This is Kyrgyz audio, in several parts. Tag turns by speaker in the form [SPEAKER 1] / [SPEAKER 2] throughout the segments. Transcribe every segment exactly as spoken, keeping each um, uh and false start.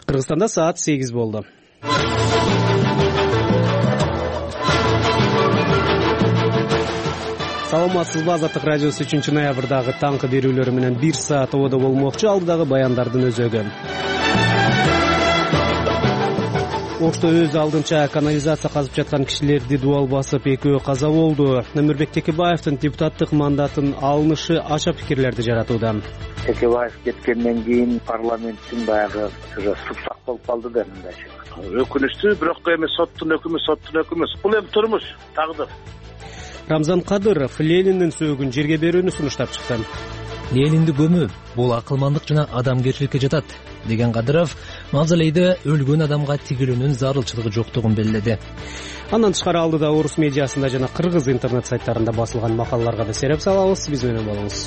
[SPEAKER 1] Кыргызстанда саат сегиз болду. Саламатсызбы, Азаттык радиосу үчүнчү ноябрдагы таңкы берүүлөрү менен бир саат ободо болмокчу. Алдыдагы баяндардын өзөгү. Ошто өз алдынча канализация казып жаткан кишилерди дубал басып, экөө каза болду. Өмүрбек Текебаевдин депутаттык мандатын алынышы ача пикирлерди жаратууда.
[SPEAKER 2] Текебаев кеткенден кийин парламенттин баягы уже супсак болуп калды да мындайча. Өкүнүчтүү, бирок эми соттун өкүмү, соттун өкүмү. Бул эми турмуш, тагдыр.
[SPEAKER 1] Рамзан Кадыров Лениндин сөөгүн жерге берүүнү сунуштап чыкты.
[SPEAKER 3] Ленинди көмүү бул акылмандык жана адамгерчиликке жатат деген Кадыров мавзолейде өлгөн адамга тигилүүнүн зарылчылыгы жоктугун белгиледи.
[SPEAKER 1] Андан тышкары алдыда орус медиасында жана кыргыз интернет сайттарында басылган макалаларга да сереп салабыз. Биз менен болуңуз.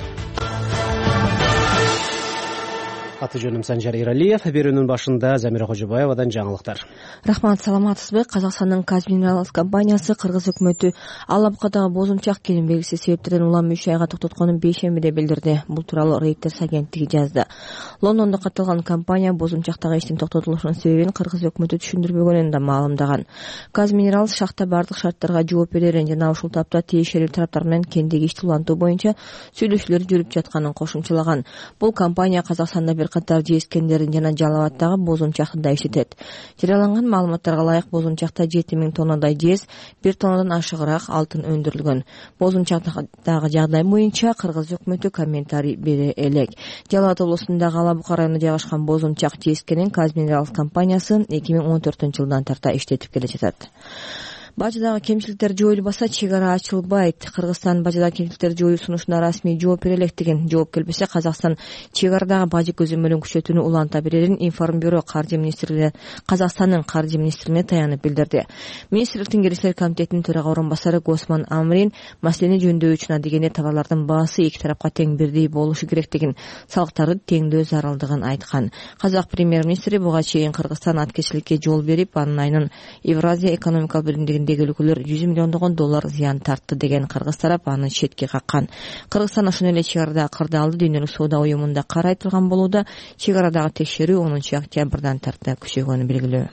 [SPEAKER 1] Аты жөнүм Санжар Иралиев. Берүүнүн башында Замира Кожобаевадан жаңылыктар.
[SPEAKER 4] Рахмат, саламатсызбы? Казакстандын Казминералс компаниясы Кыргыз өкмөтү Алапкадагы бозумчак кенин белгисиз себептерден улам үч айга токтотконун бейшембиде билдирди. Бул тууралуу Reuters агенттиги жазды. Лондондо катталган компания бозумчактагы иштин токтотулушунун себебин Кыргыз өкмөтү түшүндүрбөгөнүн да маалымдаган. Казминералс шахта бардык шарттарга жооп берерин жана ушул тапта тиешелүү тараптар менен кендеги ишти улантуу боюнча сүйлөшүүлөр жүрүп жатканын кошумчалаган. Бул компания Казакстанда бир катар жескендерин жана Жалал Абаддагы бозумчакты да иштетет. Жарыяланган маалыматтарга ылайык бозумчакта жети миң тоннадай жез, бир тоннадан ашыгыраак алтын өндүрүлгөн. Бозумчактагы жагдай боюнча Кыргыз өкмөтү комментарий бере элек. Жалал Абад облусундагы Алабука районунда жайгашкан бозумчак жескенин Казминералс компаниясы эки миң он төртүнчү жылдан тарта иштетип келе жатат. Бажыдагы кемчиликтер жоюлбаса чек ара ачылбайт. Кыргызстан бажыдагы кемчиликтерди жоюу сунушуна расмий жооп бере элек деген. Жооп келбесе Казакстан чек арадагы бажы көзөмөлүн күчөтүүнү уланта берерин Информбюро Каржы министрлиги Казакстандын Каржы министрлигине таянып билдирди. Министрликтин Киргизлер комитетинин төрага орун басары Госман Амрин маселени жөндөүү үчүн адегенде товарлардын баасы эки тарапка тең бирдей болушу керектигин, салыктарды теңдөө зарылдыгын айткан. Казак премьер-министри буга чейин Кыргызстан аткечиликке жол берип, анын айынан Евразия экономикалык биримдигин өлкөлөр жүз миллиондогон доллар зыян тартты деген Кыргыз тарап аны четке каккан. Кыргызстан ошондой эле чек арада кырдаалды Дүйнөлүк соода уюмунда карай турган болууда. Чек арадагы текшерүү онунчу октябрдан тарта күчөгөнү белгилүү.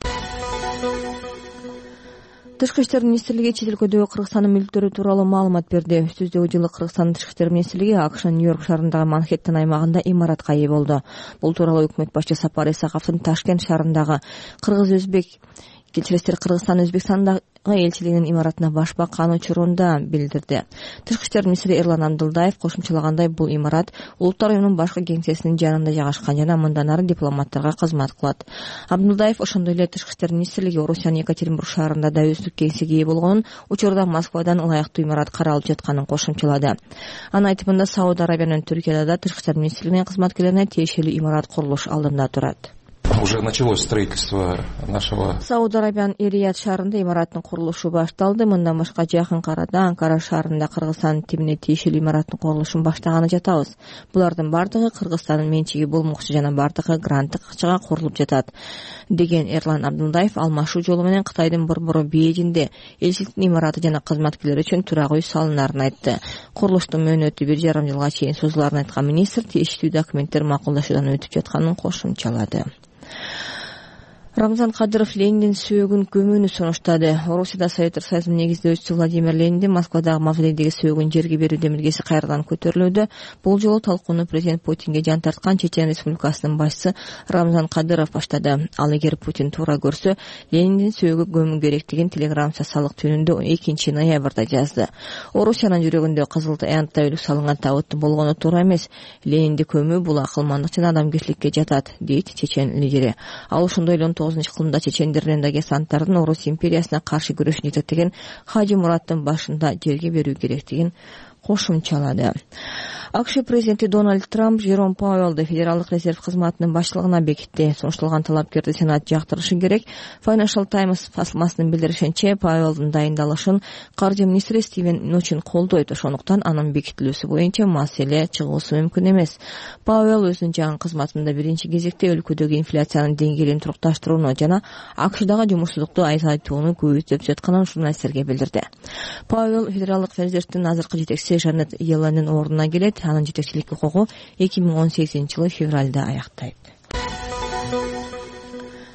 [SPEAKER 4] Тышкы иштер министрлиги чет өлкөдөгү Кыргызстандын мүлктөрү тууралуу маалымат берди. Өтүздөгү жылы Кыргызстандын Тышкы иштер министрлиги АКШнын Нью-Йорк шаарындагы Манхэттен аймагында имаратка ээ болду. Бул тууралуу өкмөт башчысы Сапар Исаковдун Ташкент шаарындагы Кыргыз-Өзбек Кечилестер Кыргызстан Өзбекстандагы элчилигинин имаратына баш баккан учурунда билдирди. Тышкы иштер министри Эрлан Абдылдаев кошумчалагандай, бул имарат Улуттар уюмунун башкы кеңсесинин жанында жайгашкан жана мындан ары дипломаттарга кызмат кылат. Абдылдаев ошондой эле Тышкы иштер министрлиги Орусиянын Екатеринбург шаарында да өздүк кеңсеге ээ болгонун, учурда Москвадан ылайыктуу имарат каралып жатканын кошумчалады. Анын айтымында Сауд Арабия менен Түркияда да Тышкы иштер министрлигинин кызматкерлерине тиешелүү имарат курулуш алдында турат.
[SPEAKER 5] Уже началось строительство нашего.
[SPEAKER 4] Сауд Арабиянын Эр-Рияд шаарында имараттын курулушу башталды. Мындан башка жакын арада Анкара шаарында Кыргызстандын тибине тиешелүү имараттын курулушун баштаганы жатабыз. Булардын бардыгы Кыргызстандын менчиги болмокчу жана бардыгы гранттык акчага курулуп жатат деген Эрлан Абдылдаев алмашуу жолу менен Кытайдын борбору Бейжиңде элчиликтин имараты жана кызматкерлери үчүн турак үй салынарын айтты. Курулуштун мөөнөтү бир жарым жылга чейин созуларын айткан министр тиешелүү документтер макулдашуудан өтүп жатканын кошумчалады. Рамзан Кадыров Лениндин сөөгүн көмүүнү сунуштады. Орусияда Советтер Союзунун негиздөөчүсү Владимир Лениндин Москвадагы мавзолейдеги сөөгүн жерге берүү демилгеси кайрадан көтөрүлүүдө. Бул жолу талкууну президент Путинге жан тарткан Чечен Республикасынын башчысы Рамзан Кадыров баштады. Ал эгер Путин туура көрсө, Лениндин сөөгү көмүү керектигин Телеграм социалдык түнүндө экинчи ноябрда жазды. Орусиянын жүрөгүндө кызыл аянтта өлүк салынган табыт болгону туура эмес. Ленинди көмүү бул акылмандык жана адамгерчиликке жатат, дейт Чечен лидери. Ал ошондой эле тогузунчу кылымда чечендердин дагестандардын Орус империясына каршы күрөшүн жетектеген Хажи Мураттын башында жерге берүү керектигин кошумчалады. АКШ президенти Дональд Трамп Жером Пауэллди Федералдык резерв кызматынын башчылыгына бекитти. Сунушталган талапкерди Сенат жактырышы керек. Financial Times басылмасынын билдиришинче, Пауэллдин дайындалышын каржы министри Стивен Нучин колдойт. Ошондуктан анын бекитилүүсү боюнча маселе чыгуусу мүмкүн эмес. Пауэлл өзүнүн жаңы кызматында биринчи кезекте өлкөдөгү инфляциянын деңгээлин турукташтырууну жана АКШдагы жумушсуздукту азайтууну көбөйтүп жатканын журналисттерге билдирди. Пауэлл Федералдык резервдин азыркы жетекчиси Жанет Йелленин ордуна келет. Анын жетекчилик укугу эки миң он сегизинчи жылы февралда аяктайт.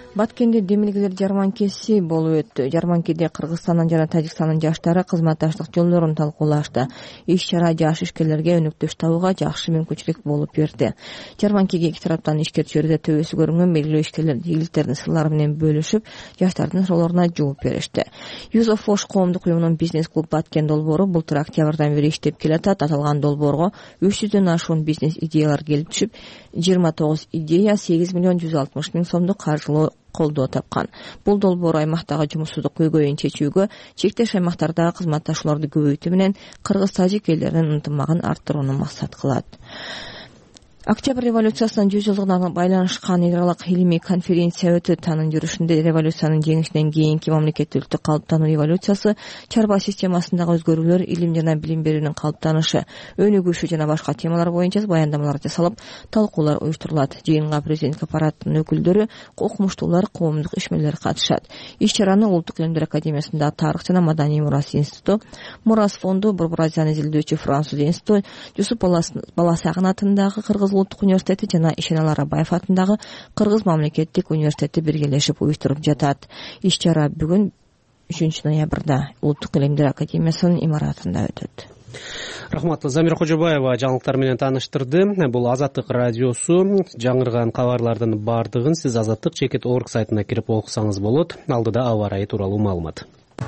[SPEAKER 4] Баткенде демилгелер жарманкеси болуп өттү. Жарманкеде Кыргызстандын жана Тажикстандын жаштары кызматташтык жолдорун талкуулашты. Иш-чара жаш ишкерлерге өнөктөш табууга жакшы мүмкүнчүлүк болуп берди. Жарманкеге эки тараптан ишкер чөйрөдө төбөсү көрүнгөн белгилүү ишкерлер ийгиликтердин сырлары менен бөлүшүп, жаштардын суроолоруна жооп беришти. Use of Force коомдук уюмунун бизнес-клуб Баткен долбоору былтыр октябрдан бери иштеп келатат. Аталган долбоорго үч жүздөн ашуун бизнес идеялар келип түшүп, жыйырма тогуз идея сегиз миллион жүз алтымыш миң сомдук каржылоо колдоо тапкан. Бул долбоор аймактагы жумушсуздук көйгөйүн чечүүгө, чектеш аймактардагы кызматташууларды көбөйтүү менен кыргыз-тажик элдеринин ынтымагын арттырууну максат кылат. Октябрь революциясынын жүз жылдыгына байланышкан эл аралык илимий конференция өтөт. Анын жүрүшүндө революциянын жеңишинен кийинки мамлекеттүүлүктү калыптануу революциясы, чарба системасындагы өзгөрүүлөр, илим жана билим берүүнүн калыптанышы, өнүгүшү жана башка темалар боюнча баяндамалар жасалып, талкуулар уюштурулат. Жыйынга президенттик аппараттын өкүлдөрү, укмуштуулар, коомдук ишмерлер катышат. Иш-чараны Улуттук илимдер академиясында Тарых жана Маданий мурас институту, Мурас фонду, Борбор Азияны изилдөөчү француз институту, Жусуп Баласагын атындагы Кыргыз Улуттук университети жана Ишенал Арабаев атындагы Кыргыз мамлекеттик университети биргелешип уюштуруп жатат. Иш-чара бүгүн үчүнчү ноябрда Улуттук илимдер академиясынын имаратында өтөт.
[SPEAKER 1] Рахмат. Замира Кожобаева жаңылыктар менен тааныштырды. Бул Азаттык радиосу. Жаңырган кабарлардын бардыгын сиз азаттык чекит точка орг сайтына кирип окусаңыз болот. Алдыда аба ырайы тууралуу маалымат.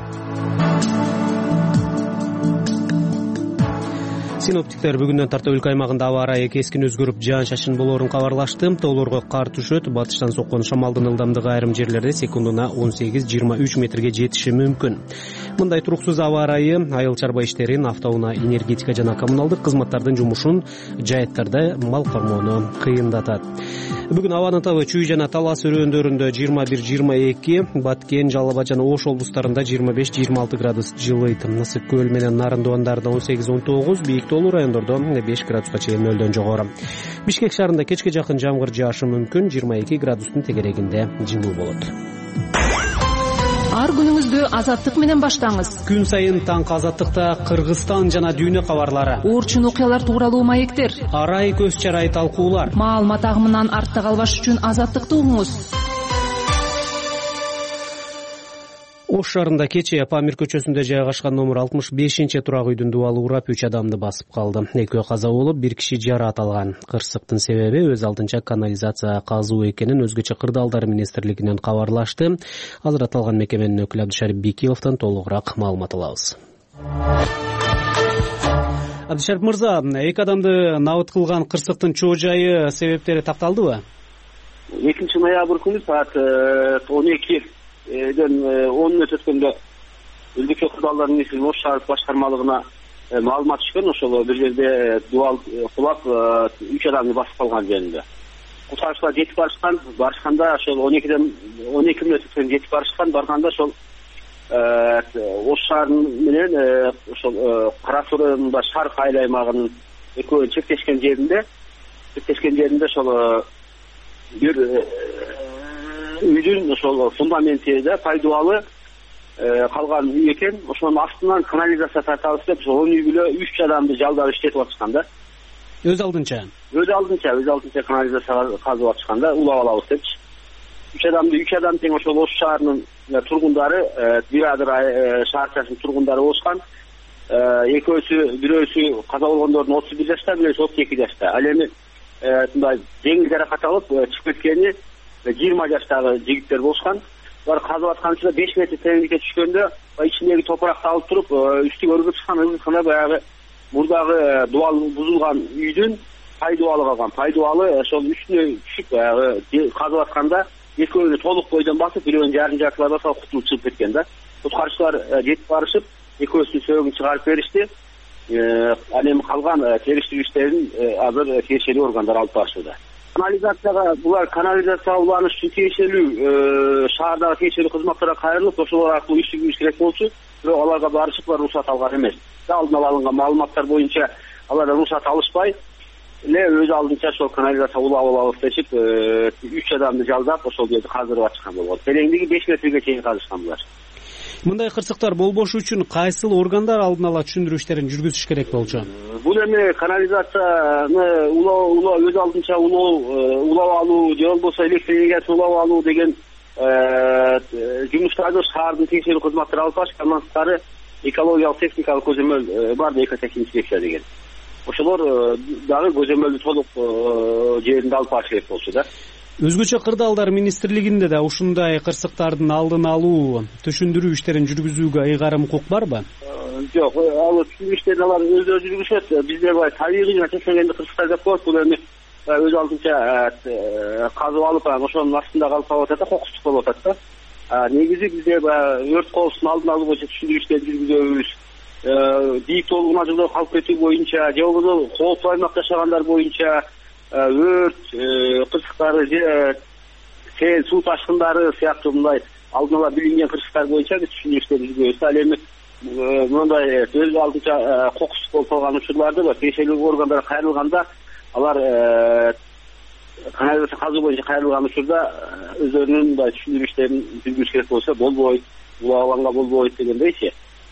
[SPEAKER 1] Синоптиктер бүгүндөн тарта өлкө аймагында аба ырайы кескин өзгөрүп, жаан-шашын болоорун кабарлашты. Тоолорго кар түшөт, батыштан соккон шамалдын ылдамдыгы айрым жерлерде секундуна он сегиз жыйырма үч метрге жетиши мүмкүн. Мындай туруксуз аба ырайы айыл чарба иштерин, автоунаа, энергетика жана коммуналдык кызматтардын жумушун, жайыттарда мал кармоону кыйындатат. Бүгүн абанын табы Чүй жана Талас өрөөндөрүндө жыйырма бир жыйырма эки, Баткен, Жалал Абад жана Ош облустарында жыйырма беш жыйырма алты градус жылыйт. Ысык көл менен Нарын Дуандарда он сегиз он тогуз, бийик тоолуу райондордо беш градуска чейин нөлдөн жогору. Бишкек шаарында кечке жакын жамгыр жаашы мүмкүн, жыйырма эки градустун тегерегинде жылуу болот.
[SPEAKER 6] Ар күнүңүздү азаттык менен баштаңыз.
[SPEAKER 1] Күн сайын таңкы азаттыкта Кыргызстан жана дүйнө кабарлары,
[SPEAKER 6] Орчун окуялар тууралуу маектер,
[SPEAKER 1] арай көз чарай талкуулар.
[SPEAKER 6] Маалымат агымынан артта калбаш үчүн азаттыкты угуңуз.
[SPEAKER 1] Ош шаарында кечээ Памир көчөсүндө жайгашкан номер алтымыш бешинчи турак үйдүн дубалы урап үч адамды басып калды. Экөө каза болуп, бир киши жараат алган. Кырсыктын себеби өз алдынча канализация казуу экенин өзгөчө кырдаалдар министрлигинен кабарлашты. Азыр аталган мекеменин өкүлү Абдышарип Бекиловдон толугураак маалымат алабыз. Абдышарип мырза, эки адамды набыт кылган кырсыктын чоо жайы, себептери такталдыбы?
[SPEAKER 2] экинчи ноябрь күнү саат он эки он мүнөт өткөндө Үлдүкчө кырдаалдар министрлигинин Ош шаардык башкармалыгына маалымат түшкөн. Ошол бир жерде дубал кулап үч адамды басып калган жөнүндө. Куткаруучулар жетип барышкан, барышканда ошол он экиден он эки мүнөт өткөн жетип барышкан, барганда ошол Ош шаарынын менен ошол Кара Суурда Шарк айыл аймагынын экөө чектешкен жеринде, чектешкен жеринде ошол бир үйдүн ошол фундаментиде пайдубалы калган үй экен. Ошонун астынан канализация тартабыз деп ошол он үй бүлө үч адамды жалдап иштетип атышкан да.
[SPEAKER 1] Өз алдынча.
[SPEAKER 2] Өз алдынча, өз алдынча канализация казып атышканда улап алабыз депчи. Үч адамды, үч адам тең ошол Ош шаарынын тургундары, Бирадыр шаарчасынын тургундары болушкан. Экөөсү, бирөөсү каза болгондордун отуз бир жашта, бирөөсү отуз эки жашта. Ал эми мындай жеңил жаракат алып чыгып кеткени жыйырма жаштагы жигиттер болушкан. Алар казып атканча беш метр тереңдикке түшкөндө ичиндеги топуракты алып туруп үстүгө өргүп чыккан, ыргытканда баягы мурдагы дубал бузулган үйдүн пайдубалы калган. Пайдубалы ошол үстүнө түшүп баягы казып атканда экөөнү толук бойдон басып, бирөөнүн жарым жартылай басып кутулуп чыгып кеткен да. Куткаруучулар жетип барышып, экөөсүнүн сөөгүн чыгарып беришти. Ал эми калган териштик иштерин азыр тиешелүү органдар алып барышууда. Канализацияга, булар канализация уланыш үчүн тиешелүү шаардагы тиешелүү кызматтарга кайрылып, ошолор аркылуу иш жүргүзүш керек болчу, бирок аларга барышып, алар уруксат алган эмес. Алдын ала алынган маалыматтар боюнча алар уруксат алышпай эле өз алдынча ошол канализация улап алабыз дешип, үч адамды жалдап ошол жерди каздырып атышкан болгон. Тереңдиги беш метрге чейин казышкан булар.
[SPEAKER 1] Мындай кырсыктар болбошу үчүн кайсыл органдар алдын ала түшүндүрүү иштерин жүргүзүш керек болчу?
[SPEAKER 2] Бул эми канализацияны улоо улоо өз алдынча улоо улап алуу же болбосо электр энергиясын улап алуу деген жумуштарды шаардын текшерүү кызматтары алып барышкан, андан сырткары экологиялык техникалык көзөмөл бар, экотех инспекция деген. Ошолор дагы көзөмөлдү толук жеринде алып барыш керек болчу да.
[SPEAKER 1] Өзгөчө кырдаалдар министрлигинде да ушундай кырсыктардын алдын алуу, түшүндүрүү иштерин жүргүзүүгө ыйгарым укук барбы?
[SPEAKER 2] Жок, ал түшүндүрүү иштерин алар өздөрү жүргүзүшөт. Бизде бай табигый жана техногендик кырсыктар деп коет. Бул эми өз алдынча казып алып, ошонун астында калып калып атат да, кокустук болуп атат да. Негизи бизде өрт коопсуздугун алдын алуу боюнча түшүндүрүү иштерин жүргүзөбүз. Бийик толкун ажылдоо калп кетүү боюнча, же болбосо кооптуу аймакта жашагандар боюнча өрт кырсыктары, сел суу ташкындары сыяктуу мындай алдын ала билинген кырсыктар боюнча биз түшүндүрүү иштерин жүргүзөбүз. Ал эми мындай өз алдынча кокустук болуп калган учурларда тиешелүү органдар кайрылганда, алар канализация казуу боюнча кайрылган учурда өздөрүнүн мындай түшүндүрүү иштерин жүргүзүш керек болсо болбойт, улап алганга болбойт дегендейчи.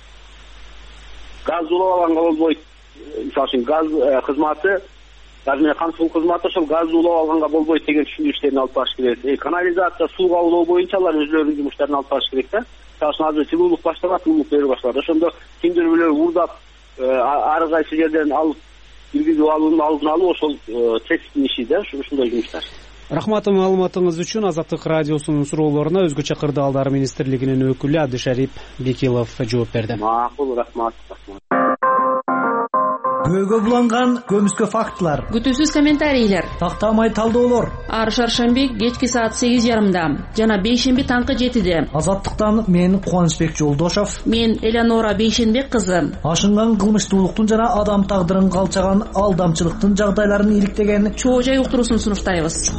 [SPEAKER 2] Газ улап алганга болбойт. Мисалы үчүн газ кызматы, газ менен камсыздоо кызматы ошол газды улап алганга болбойт деген түшүндүрүү иштерин алып барыш керек. Канализация, суу кабылоо боюнча алар өзлөрүнүн жумуштарын алып барыш керек да. Мисалы үчүн азыр жылуулук башталат, жылуулук бере башталат. Ошондо кимдир бирөө уурдап ар кайсы жерден алып киргизип алуунун алдын алуу ошол тесттин иши да, ушундай жумуштар.
[SPEAKER 1] Рахмат маалыматыңыз үчүн. Азаттык радиосунун суроолоруна өзгөчө кырдаалдар министрлигинин өкүлү Абдышарип Бекилов жооп берди.
[SPEAKER 2] Макул, рахмат.
[SPEAKER 7] Көйгө буланган көмүскө фактылар,
[SPEAKER 6] күтүүсүз комментарийлер,
[SPEAKER 7] тактамай талдоолор.
[SPEAKER 6] Ар шаршемби кечки саат сегиз жарымда жана бейшемби таңкы жетиде.
[SPEAKER 7] Азаттыктан мен Кубанычбек Жолдошов,
[SPEAKER 6] мен Элеонора Бейшенбек кызы.
[SPEAKER 7] Ашынган кылмыштуулуктун жана адам тагдырын калчаган алдамчылыктын жагдайларын иликтеген
[SPEAKER 6] чоо жай уктуруусун сунуштайбыз.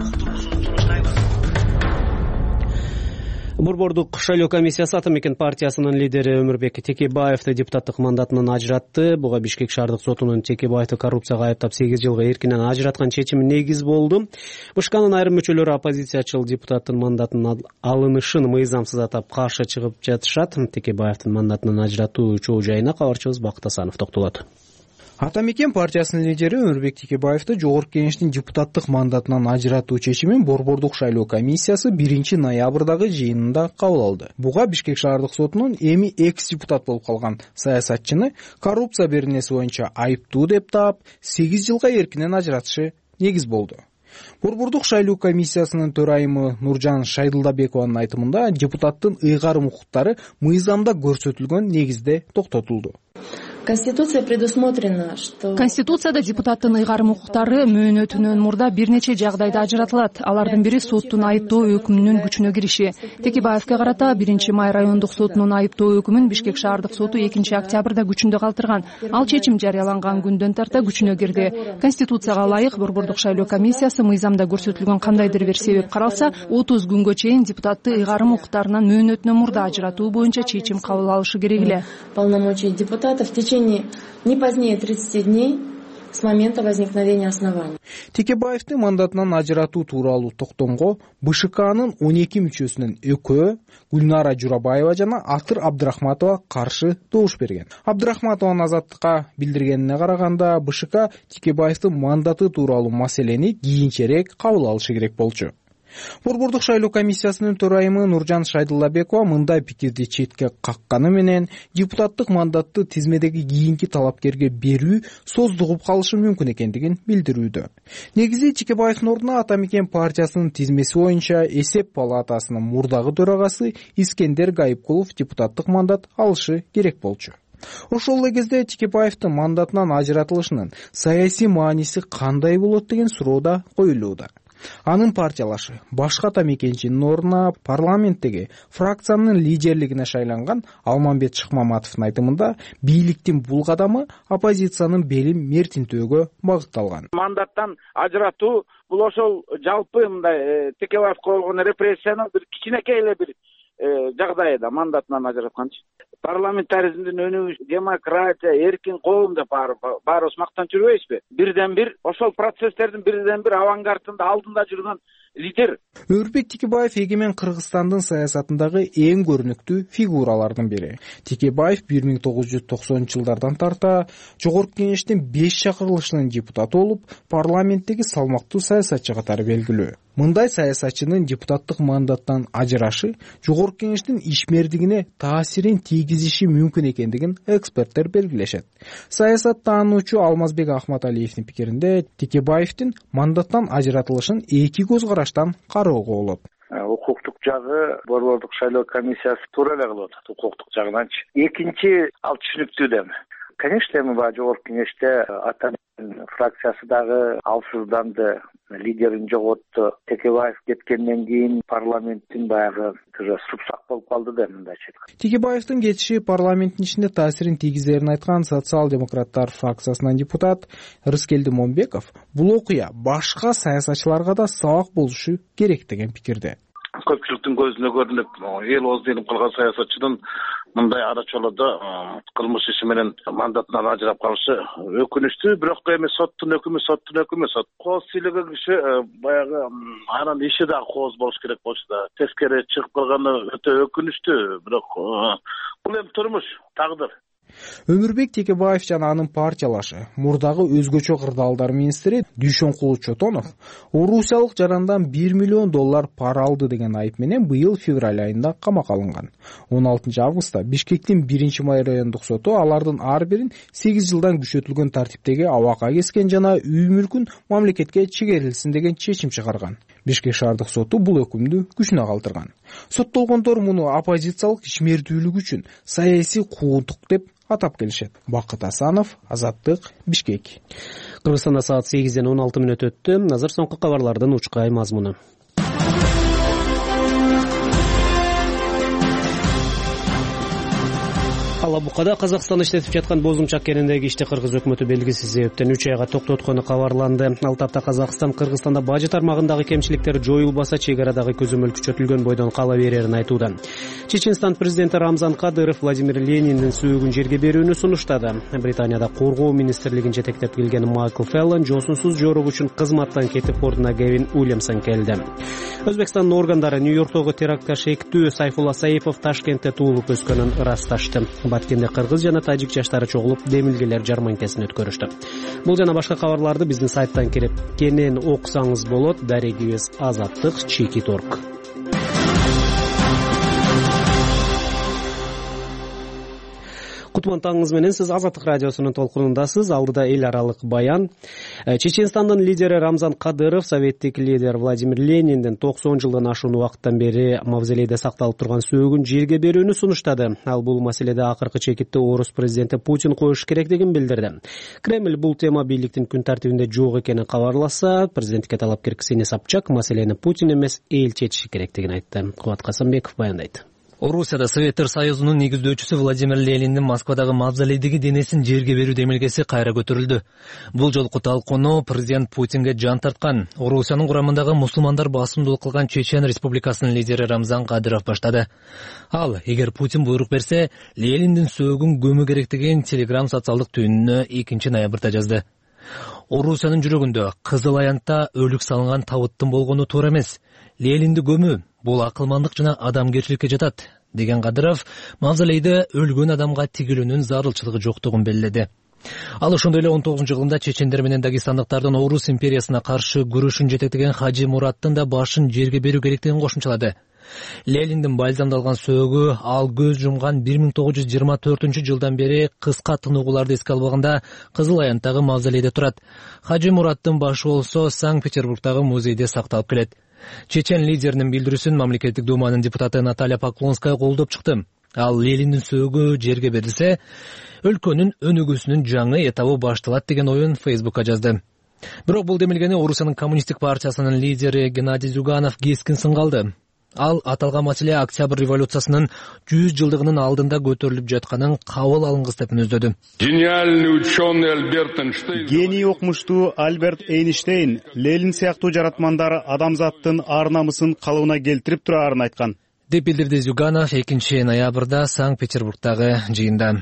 [SPEAKER 1] Борбордук шайлоо комиссиясы Ата мекен партиясынын лидери Өмүрбек Текебаевди депутаттык мандатынан ажыратты. Буга Бишкек шаардык сотунун Текебаевди коррупцияга айыптап сегиз жылга эркинен ажыраткан чечими негиз болду. БШКнын айрым мүчөлөрү оппозициячыл депутаттын мандатынын алынышын мыйзамсыз атап каршы чыгып жатышат. Текебаевдин мандатынан ажыратуу чоо жайына кабарчыбыз Бакыт Асанов токтолот.
[SPEAKER 8] Ата мекен партиясынын лидери Өмүрбек Текебаевди Жогорку Кеңештин депутаттык мандатынан ажыратуу чечимин Борбордук шайлоо комиссиясы биринчи ноябрдагы жыйынында кабыл алды. Буга Бишкек шаардык сотунун эми экс депутат болуп калган саясатчыны коррупция беренеси боюнча айыптуу деп таап, сегиз жылга эркинен ажыратышы негиз болду. Борбордук шайлоо комиссиясынын төрайымы Нуржан Шайдылдабекованын айтымында депутаттын ыйгарым укуктары мыйзамда көрсөтүлгөн негизде токтотулду.
[SPEAKER 9] Конституция предусмотрена, что
[SPEAKER 6] Конституцияда депутаттын ыйгарым укуктары мөөнөтүнөн мурда бир нече жагдайда ажыратылат. Алардын бири соттун айыптоо өкүмүнүн күчүнө кириши. Текебаевге карата биринчи май райондук сотунун айыптоо өкүмүн Бишкек шаардык соту экинчи октябрда күчүндө калтырган. Ал чечим жарыяланган күндөн тарта күчүнө кирди. Конституцияга ылайык Борбордук шайлоо комиссиясы мыйзамда көрсөтүлгөн кандайдыр бир себеп каралса, отуз күнгө чейин депутатты ыйгарым укуктарынан мөөнөтүнөн мурда ажыратуу боюнча чечим кабыл алышы керек эле.
[SPEAKER 9] Полномочия депутатов в течение не позднее тридцати дней с момента возникновения оснований.
[SPEAKER 8] Текебаевди мандатынан ажыратуу тууралуу токтомго БШКнын он эки мүчөсүнөн экөө, Гүлнара Журабаева жана Атыр Абдрахматова каршы добуш берген. Абдрахматованын Азаттыкка билдиргенине караганда, БШК Текебаевдин мандаты тууралуу маселени кийинчерээк кабыл алышы керек болчу. Борбордук шайлоо комиссиясынын төрайымы Нуржан Шайдылдабекова мындай пикирди четке какканы менен депутаттык мандатты тизмедеги кийинки талапкерге берүү создугуп калышы мүмкүн экендигин билдирүүдө. Негизи Текебаевдин ордуна Ата мекен партиясынын тизмеси боюнча эсеп палатасынын мурдагы төрагасы Искендер Гайыпкулов депутаттык мандат алышы керек болчу. Ошол эле кезде Текебаевдин мандатынан ажыратылышынын саясий мааниси кандай болот деген суроо да коюлууда. Анын партиялашы башка Ата мекенчинин ордуна парламенттеги фракциянын лидерлигине шайланган Алмамбет Шыкмаматовдун айтымында бийликтин бул кадамы оппозициянын белин мертинтөөгө багытталган.
[SPEAKER 10] Мандаттан ажыратуу бул ошол жалпы мындай Текебаевге болгон репрессиянын бир кичинекей эле бир жагдайда мандатынан ажыратканчы. Парламентаризмдин өнүгүшү, демократия, эркин коом деп баарыбыз мактанып жүрбөйбүзбү? Бирден бир ошол процесстердин бирден бир авангардында алдында жүргөн лидер.
[SPEAKER 8] Өмүрбек Текебаев эгемен Кыргызстандын саясатындагы эң көрүнүктүү фигуралардын бири. Текебаев бир миң тогуз жүз токсонунчу жылдардан тарта Жогорку Кеңештин беш чакырылышынын депутаты болуп, парламенттеги салмактуу саясатчы катары белгилүү. Мындай саясатчынын депутаттык мандаттан ажырашы Жогорку Кеңештин ишмердигине таасирин тийгизиши мүмкүн экендигин эксперттер белгилешет. Саясат таануучу Алмазбек Ахматалиевдин пикиринде Текебаевдин мандаттан ажыратылышын эки көз караштан кароого болот.
[SPEAKER 11] Укуктук жагы борбордук шайлоо комиссиясы туура эле кылып атат укуктук жагынанчы. Экинчи ал түшүнүктүү дем. Конечно, эми баягы Жогорку Кеңеште ата фракциясы дагы алсызданды, лидерин жоготту. Текебаев кеткенден кийин парламенттин баягы супсак болуп калды да мындайча.
[SPEAKER 8] Текебаевдин кетиши парламенттин ичинде таасирин тийгизерин айткан социал-демократтар фракциясынан депутат Рыскелди Момбеков бул окуя башка саясатчыларга да сабак болушу керек деген пикирде.
[SPEAKER 12] Көпчүлүктүн көзүнө көрүнүп, эл ооз делип калган саясатчынын мындай ара чолодо кылмыш иши менен мандатынан ажырап калышы өкүнүчтүү, бирок эми соттун өкүмү соттун өкүмү сот. Кооз сүйлөгөн киши баягы анын иши дагы кооз болуш керек болчу да. Тескери чыгып калганы өтө өкүнүчтүү, бирок бул эми турмуш, тагдыр.
[SPEAKER 8] Өмүрбек Текебаев жана анын партиялашы, мурдагы өзгөчө кырдаалдар министри Дүйшөнкулу Чотонов орусиялык жарандан бир миллион доллар пара алды деген айып менен быйыл февраль айында камакка алынган. он алтынчы августта Бишкектин биринчи май райондук соту алардын ар бирин сегиз жылдан күчөтүлгөн тартиптеги абакка кескен жана үй мүлкүн мамлекетке чегерилсин деген чечим чыгарган. Бишкек шаардык соту бул өкүмдү күчүнө калтырган. Соттолгондор муну оппозициялык ишмердүүлүк үчүн саясий куугунтук деп атап келишет. Бакыт Асанов, Азаттык, Бишкек.
[SPEAKER 1] Кыргызстанда саат сегизден он алты мүнөт өттү. Азыр соңку кабарлардын учкай мазмуну. Алабукада Казакстан иштетип жаткан бозумчак кенендеги ишти Кыргыз өкмөтү белгисиз себептен үч айга токтоткону кабарланды. Ал тапта Казакстан Кыргызстанда бажы тармагындагы кемчиликтер жоюлбаса чек арадагы көзөмөл күчөтүлгөн бойдон кала берерин айтууда. Чеченстан президенти Рамзан Кадыров Владимир Лениндин сөөгүн жерге берүүнү сунуштады. Британияда коргоо министрлигин жетектеп келген Майкл Феллон жосунсуз жорук үчүн кызматтан кетип, ордуна Гевин Уильямсон келди. Өзбекстандын органдары Нью-Йорктогу терактка шектүү Сайфулла Саипов Ташкентте туулуп өскөнүн ырасташты. Баткенде кыргыз жана тажик жаштары чогулуп демилгелер жарманкасын өткөрүштү. Бул жана башка кабарларды биздин сайттан кирип кенен окусаңыз болот. Дарегибиз Азаттык чекит точка орг. Кутман таңыңыз менен, сиз Азаттык радиосунун толкунундасыз. Алдыда эл аралык баян. Чеченстандын лидери Рамзан Кадыров советтик лидер Владимир Лениндин токсон жылдан ашуун убакыттан бери мавзолейде сакталып турган сөөгүн жерге берүүнү сунуштады. Ал бул маселеде акыркы чекитти орус президенти Путин коюш керектигин билдирди. Кремль бул тема бийликтин күн тартибинде жок экенин кабарласа, президентке талапкер Ксения Собчак маселени Путин эмес эл чечиши керектигин айтты. Кубат Касымбеков баяндайт.
[SPEAKER 3] Орусияда Советтер Союзунун негиздөөчүсү Владимир Лениндин Москвадагы мавзолейдеги денесин жерге берүү демилгеси кайра көтөрүлдү. Бул жолку талкууну президент Путинге жан тарткан Орусиянын курамындагы мусулмандар басымдуулук кылган Чечен Республикасынын лидери Рамзан Кадыров баштады. Ал, эгер Путин буйрук берсе, Лениндин сөөгүн көмүү керектигин Телеграм социалдык түйүнүнө экинчи ноябрда жазды. Орусиянын жүрөгүндө кызыл аянтта өлүк салынган табыттын болгону туура эмес. Ленинди көмүү бул акылмандык жана адамгерчиликке жатат, деген Кадыров мавзолейде өлгөн адамга тигилүүнүн зарылчылыгы жоктугун белгиледи. Ал ошондой эле он тогузунчу жылында чечендер менен дагестандыктардын Орус империясына каршы күрөшүн жетектеген Хажи Мураттын да башын жерге берүү керектигин кошумчалады. Лениндин бальзамдалган сөөгү ал көз жумган бир миң тогуз жүз жыйырма төртүнчү жылдан бери кыска тыныгууларды эске албаганда Кызыл аянттагы мавзолейде турат. Хажи Мураттын башы болсо Санкт-Петербургдагы музейде сакталып келет. Чечен лидеринин билдирүүсүн мамлекеттик думанын депутаты Наталья Поклонская колдоп чыкты. Ал Лениндин сөөгү жерге берилсе, өлкөнүн өнүгүүсүнүн жаңы этабы башталат деген оюн Фейсбукка жазды. Бирок бул демилгени Орусиянын коммунисттик партиясынын лидери Геннадий Зюганов кескин сынга алды. Ал аталган маселе Октябрь революциясынын жүз жылдыгынын алдында көтөрүлүп жатканын кабыл алынгыс деп мүнөздөдү.
[SPEAKER 13] Гениальный ученый Альберт Эйнштейн.
[SPEAKER 14] Гений окумуштуу Альберт Эйнштейн Ленин сыяктуу жаратмандар адамзаттын ар-намысын калыбына келтирип турарын айткан.
[SPEAKER 3] Деп билдирди Зюганов экинчи ноябрда Санкт-Петербургдагы жыйында.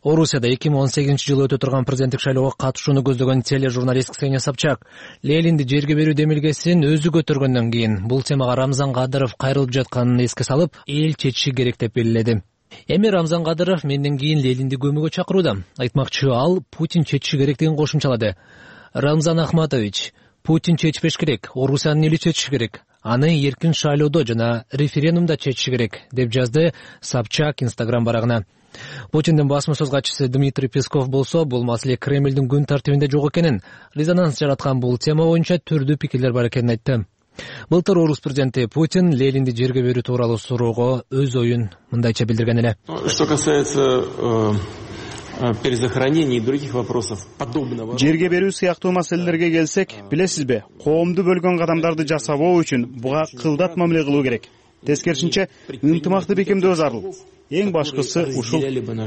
[SPEAKER 3] Орусияда эки миң он сегизинчи жылы өтө турган президенттик шайлоого катышууну көздөгөн тележурналист Ксения Собчак Лелинди жерге берүү демилгесин өзү көтөргөндөн кийин бул темага Рамзан Кадыров кайрылып жатканын эске салып, эл чечиши керек деп белгиледи. Эми Рамзан Кадыров менден кийин Лелинди көмөггө чакырууда. Айтмакчы, ал Путин чечиши керектигин кошумчалады. Рамзан Ахматович, Путин чечпеш керек, Орусиянын эли чечиши керек. Аны эркин шайлоодо жана референдумда чечиши керек, деп жазды Собчак Инстаграм барагына. Путиндин басма сөз катчысы Дмитрий Песков болсо, бул маселе Кремлдин күн тартибинде жок экенин, резонанс жараткан бул тема боюнча түрдүү пикирлер бар экенин айтты. Былтыр орус президенти Путин Лелинди жерге берүү тууралуу суроого өз оюн мындайча билдирген эле.
[SPEAKER 5] Что касается перезахоронения и других вопросов подобного.
[SPEAKER 14] Жерге берүү сыяктуу маселелерге келсек, билесизби, коомду бөлгөн кадамдарды жасабоо үчүн буга кылдат мамиле кылуу керек. Тескерисинче, ынтымакты бекемдөө зарыл. Эң башкысы ушул.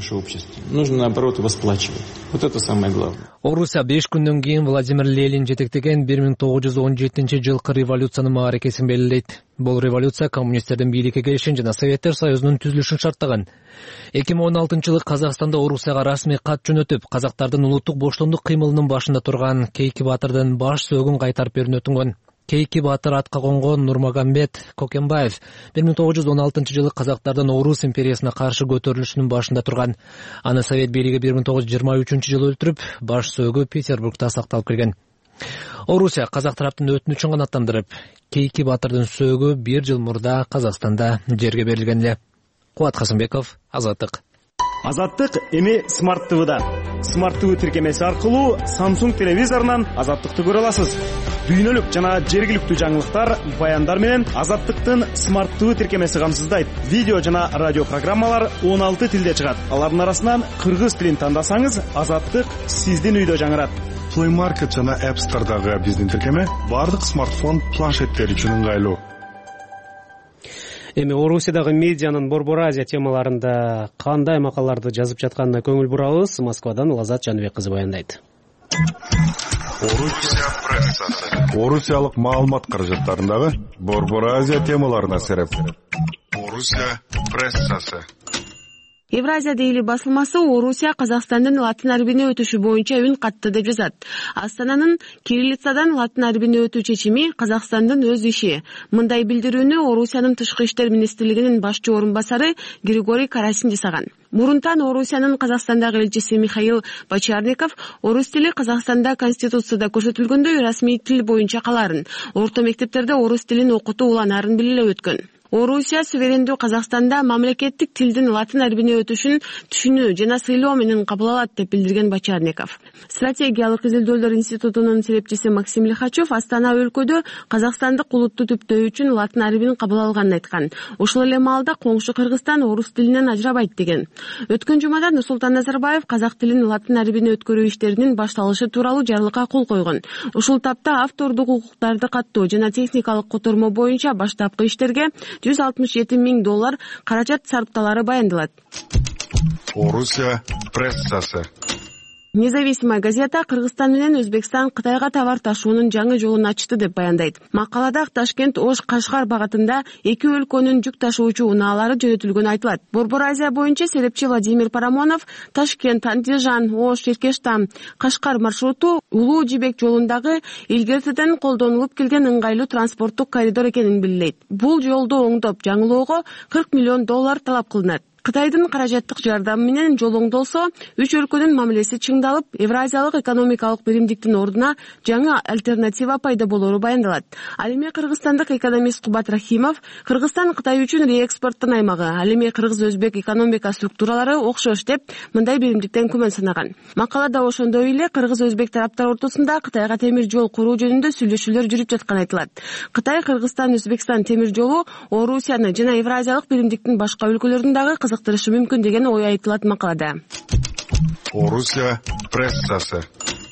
[SPEAKER 5] Нужно наоборот его сплачивать. Вот это самое главное.
[SPEAKER 3] Орусия беш күндөн кийин Владимир Лелин жетектеген бир миң тогуз жүз он жетинчи жылкы революциянын мааракесин белгилейт. Бул революция коммунисттердин бийликке келишин жана Советтер Союзунун түзүлүшүн шарттаган. эки миң он алтынчы жылы Казакстанда Орусияга расмий кат жөнөтүп, казактардын улуттук боштондук кыймылынын башында турган Кейки Батырдын баш сөөгүн кайтарып берүүнү өтүнгөн. Кейки Батыр атка конгон Нурмагамбет Кокенбаев бир миң тогуз жүз он алтынчы жылы казактардын Орус империясына каршы көтөрүлүшүнүн башында турган. Аны Совет бийлиги бир миң тогуз жүз жыйырма үчүнчү жылы өлтүрүп, баш сөөгү Петербургда сакталып келген. Орусия казак тараптын өтүнүчүн канааттандырып, Кейки Батырдын сөөгү бир жыл мурда Казакстанда жерге берилген эле. Кубат Касымбеков, Азаттык.
[SPEAKER 14] Азаттык эми Смарт ТВда. Смарт ТВ тиркемеси аркылуу Samsung телевизорунан Азаттыкты көрө аласыз. Дүйнөлүк жана жергиликтүү жаңылыктар, баяндар менен Азаттыктын Смарт ТВ тиркемеси камсыздайт. Видео жана радио программалар он алты тилде чыгат. Алардын арасынан кыргыз тилин тандасаңыз, Азаттык сиздин үйдө жаңырат.
[SPEAKER 15] Play Market жана App Store'дагы биздин тиркеме бардык смартфон планшеттер үчүн ыңгайлуу.
[SPEAKER 1] Эми Орусиядагы медианын Борбор Азия темаларында кандай макалаларды жазып жатканына көңүл бурабыз. Москвадан Лазат Жаныбек кызы баяндайт.
[SPEAKER 15] Орусия прессасы. Орусиялык маалымат каражаттарындагы Борбор Азия темаларына сереп. Орусия прессасы.
[SPEAKER 16] Евразия дейли басылмасы Орусия Казакстандын латын арбине өтүшү боюнча үн катты деп жазат. Астананын кириллицадан латын арбине өтүү чечими Казакстандын өз иши. Мындай билдирүүнү Орусиянын тышкы иштер министрлигинин башчы орун басары Григорий Карасин жасаган. Мурунтан Орусиянын Казакстандагы элчиси Михаил Бочарников орус тили Казакстанда конституцияда көрсөтүлгөндөй расмий тил боюнча каларын, орто мектептерде орус тилин окутуу уланарын биле өткөн. Орусия суверендүү Казакстанда мамлекеттик тилдин латын арбине өтүшүн түшүнүү жана сыйлоо менен кабыл алат деп билдирген Бочарников. Стратегиялык изилдөөлөр институтунун серепчиси Максим Лихачев Астана өлкөдө казакстандык улутту түптөө үчүн латын арбин кабыл алганын айткан. Ошол эле маалда коңшу Кыргызстан орус тилинен ажырабайт деген. Өткөн жумада Нурсултан Назарбаев казак тилин латын арбине өткөрүү иштеринин башталышы тууралуу жарлыкка кол койгон. Ушул тапта автордук укуктарды каттоо жана техникалык котормо боюнча баштапкы иштерге жүз алтымыш жети миң доллар каражат сарпталары баяндалат.
[SPEAKER 15] Орусия прессасы.
[SPEAKER 16] Независимая газета Кыргызстан менен Өзбекстан Кытайга товар ташуунун жаңы жолун ачты деп баяндайт. Макалада Ташкент Ош Кашкар багытында эки өлкөнүн жүк ташуучу унаалары жөнөтүлгөнү айтылат. Борбор Азия боюнча серепчи Владимир Парамонов Ташкент, Андижан, Ош, Эркештам, Кашкар маршруту Улуу Жибек жолундагы илгертеден колдонулуп келген ыңгайлуу транспорттук коридор экенин билдирет. Бул жолду оңдоп жаңылоого кырк миллион доллар талап кылынат. Кытайдын каражаттык жардамы менен жол оңдолсо, үч өлкөнүн мамилеси чыңдалып, Евразиялык экономикалык биримдиктин ордуна жаңы альтернатива пайда болору баяндалат. Ал эми кыргызстандык экономист Кубат Рахимов Кыргызстан Кытай үчүн реэкспорттун аймагы, ал эми кыргыз-өзбек экономика структуралары окшош деп мындай биримдиктен күмөн санаган. Макалада ошондой эле кыргыз-өзбек тараптар ортосунда Кытайга темир жол куруу жөнүндө сүйлөшүүлөр жүрүп жатканы айтылат. Кытай Кыргызстан-Өзбекстан темир жолу Орусияны жана Евразиялык биримдиктин башка өлкөлөрүн дагы кызыктырышы мүмкүн деген ой айтылат макалада.
[SPEAKER 15] Орусия прессасы.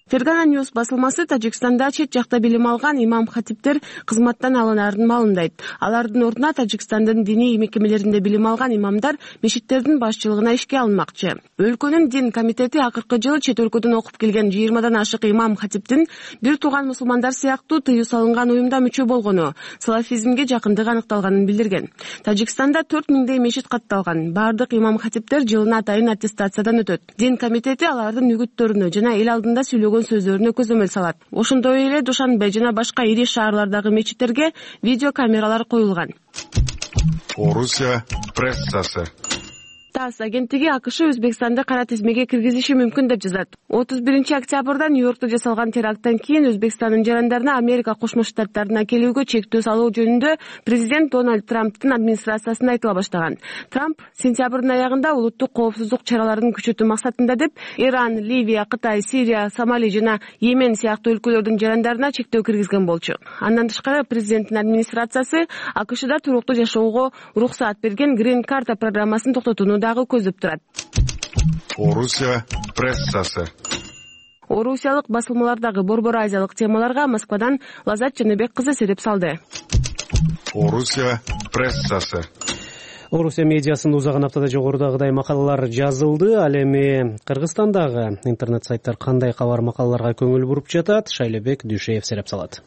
[SPEAKER 16] Фергана Ньюс басылмасы Тажикстанда чет жакта билим алган имам хатиптер кызматтан алынарын маалымдайт. Алардын ордуна Тажикстандын диний мекемелеринде билим алган имамдар мешиттердин башчылыгына ишке алынмакчы. Өлкөнүн дин комитети акыркы жылы чет өлкөдөн окуп келген жыйырмадан ашык имам хатиптин бир тууган мусулмандар сыяктуу тыюу салынган уюмда мүчө болгону, салафизмге жакындыгы аныкталганын билдирген. Тажикстанда төрт миңдей мешит катталган. Бардык имам хатиптер жылына атайын аттестациядан өтөт. Дин комитети алардын үгүттөрүнө жана эл алдында сүйлөгөн сөздөрүнө көзөмөл салат. Ошондой эле Душанбе жана башка ири шаарлардагы мечиттерге видео камералар коюлган.
[SPEAKER 15] Орусия прессасы.
[SPEAKER 16] ТАСС агенттиги АКШ Өзбекстанды кара тизмеге киргизиши мүмкүн деп жазат. отуз биринчи октябрда Нью-Йоркто жасалган теракттан кийин Өзбекстандын жарандарына Америка Кошмо Штаттарына келүүгө чектөө салуу жөнүндө президент Дональд Трамптын администрациясында айтыла баштаган. Трамп сентябрдын аягында улуттук коопсуздук чараларын күчөтүү максатында деп Иран, Ливия, Кытай, Сирия, Сомали жана Йемен сыяктуу өлкөлөрдүн жарандарына чектөө киргизген болчу. Андан тышкары президенттин администрациясы АКШда туруктуу жашоого уруксаат берген Green Card программасын токтотууну дагы көздөп турат.
[SPEAKER 15] Орусия прессасы.
[SPEAKER 16] Орусиялык басылмалардагы борбор азиялык темаларга Москвадан Лазат Жаныбек кызы сереп салды.
[SPEAKER 15] Орусия прессасы.
[SPEAKER 1] Орусия медиасында узаган аптада жогорудагыдай макалалар жазылды. Ал эми Кыргызстандагы интернет сайттар кандай кабар макалаларга көңүл буруп жатат? Шайлебек Дүйшеев сереп салат.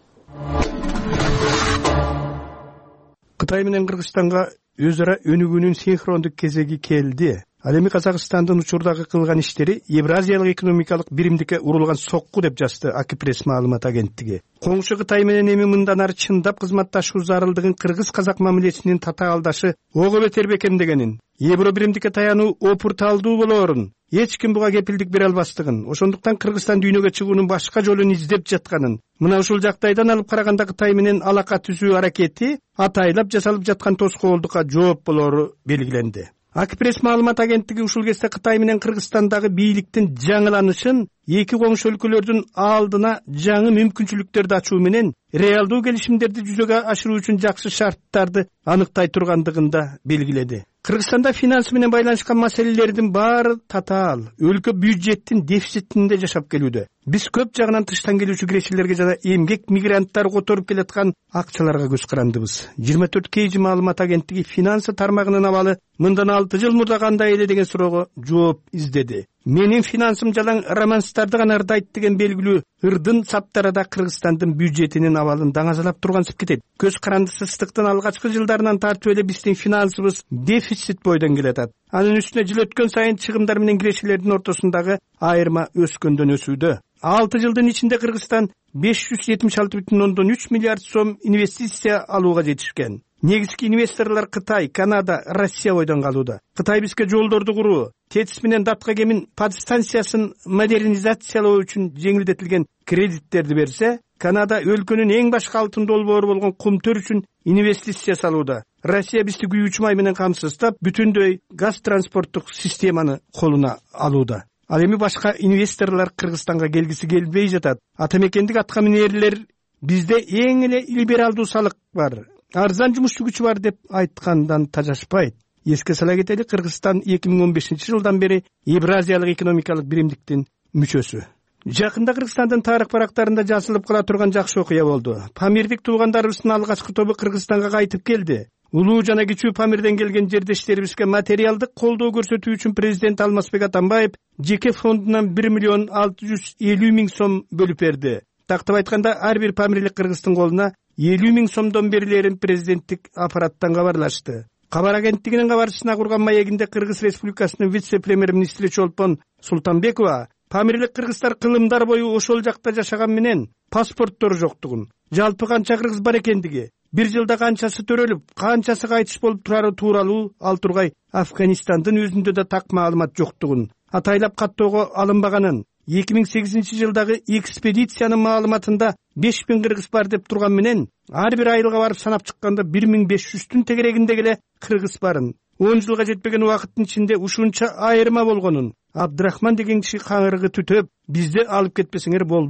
[SPEAKER 17] Кытай менен Кыргызстанга өз ара өнүгүүнүн синхрондук кезеги келди. Ал эми Казакстандын учурдагы кылган иштери Евразиялык экономикалык биримдикке урулган сокку деп жазды Акипресс маалымат агенттиги. Коңшу Кытай менен эми мындан ары чындап кызматташуу зарылдыгын кыргыз-казак мамилесинин татаалдашы ого бетер бекен дегенин, Евро биримдикке таянуу опурталдуу болоорун, эч ким буга кепилдик бере албастыгын, ошондуктан Кыргызстан дүйнөгө чыгуунун башка жолун издеп жатканын, мына ушул жактайдан алып караганда Кытай менен алака түзүү аракети атайлап жасалып жаткан тоскоолдукка жооп болоору белгиленди. Акипресс маалымат агенттиги ушул кезде Кытай менен Кыргызстандагы бийликтин жаңыланышын эки коңшу өлкөлөрдүн алдына жаңы мүмкүнчүлүктөрдү ачуу менен реалдуу келишимдерди жүзөгө ашыруу үчүн жакшы шарттарды аныктай тургандыгында белгиледи. Кыргызстанда финансы менен байланышкан маселелердин баары татаал, өлкө бюджеттин дефицитинде жашап келүүдө. Биз көп жагынан тыштан келүүчү кирешилерге жана эмгек мигранттар которуп келаткан акчаларга көз карандыбыз. жыйырма төрт кей жи маалымат агенттиги финансы тармагынын абалы мындан алты жыл мурда кандай эле деген суроого жооп издеди. Менин финансым жалаң романстарды гана ырдайт деген белгилүү ырдын саптары да Кыргызстандын бюджетинин абалын даңазалап тургансып кетет. Көз карандысыздыктын алгачкы жылдарынан тартып эле биздин финансыбыз дефицит бойдон келатат. Анын үстүнө жыл өткөн сайын чыгымдар менен кирешилердин ортосундагы айырма өскөндөн өсүүдө. алты жылдын ичинде Кыргызстан беш жүз жетимиш алты бүтүн ондон үч миллиард сом инвестиция алууга жетишкен. Негизги инвесторлор Кытай, Канада, Россия бойдон калууда. Кытай бизге жолдорду куруу, ТЭЦ менен Датка кемин подстанциясын модернизациялоо үчүн жеңилдетилген кредиттерди берсе, Канада өлкөнүн эң башка алтын долбоору болгон Кумтөр үчүн инвестиция салууда. Россия бизди күйүүчү май менен камсыздап, бүтүндөй газ транспорттук системаны колуна алууда. Ал эми башка инвесторлор Кыргызстанга келгиси келбей жатат. Атамекендик атка минерлер бизде эң эле либералдуу салык бар, арзан жумушчу күчү бар деп айткандан тажашпайт. Эске сала кетели, Кыргызстан эки миң он бешинчи жылдан бери Евразиялык экономикалык биримдиктин мүчөсү. Жакында Кыргызстандын тарых барактарында жазылып кала турган жакшы окуя болду. Памирдик туугандарыбыздын алгачкы тобу Кыргызстанга кайтып келди. Улуу жана кичүү Памирден келген жердештерибизге материалдык колдоо көрсөтүү үчүн президент Алмазбек Атамбаев жеке фондунан бир миллион алты жүз элүү миң сом бөлүп берди. Тактап айтканда, ар бир памирлик кыргыздын колуна элүү миң сомдон берилерин президенттик аппараттан кабарлашты. Кабар агенттигинин кабарчысына курган маегинде Кыргыз Республикасынын вице-премьер-министри Чолпон Султанбекова памирлик кыргыздар кылымдар бою ошол жакта жашаган менен паспорттору жоктугун, жалпы канча кыргыз бар экендиги, бир жылда канчасы төрөлүп, канчасы кайтыш болуп турары тууралуу ал тургай Афганистандын өзүндө да так маалымат жоктугун, атайлап каттоого алынбаганын, эки миң сегизинчи жылдагы экспедициянын маалыматында беш миң кыргыз бар деп турган менен, ар бир айылга барып санап чыкканда бир миң беш жүздүн тегерегинде эле кыргыз барын. он жылга жетпеген убакыттын ичинде ушунча айырма болгонун Абдрахман деген киши каңырыгы түтөп, бизди алып кетпесеңер болбойт,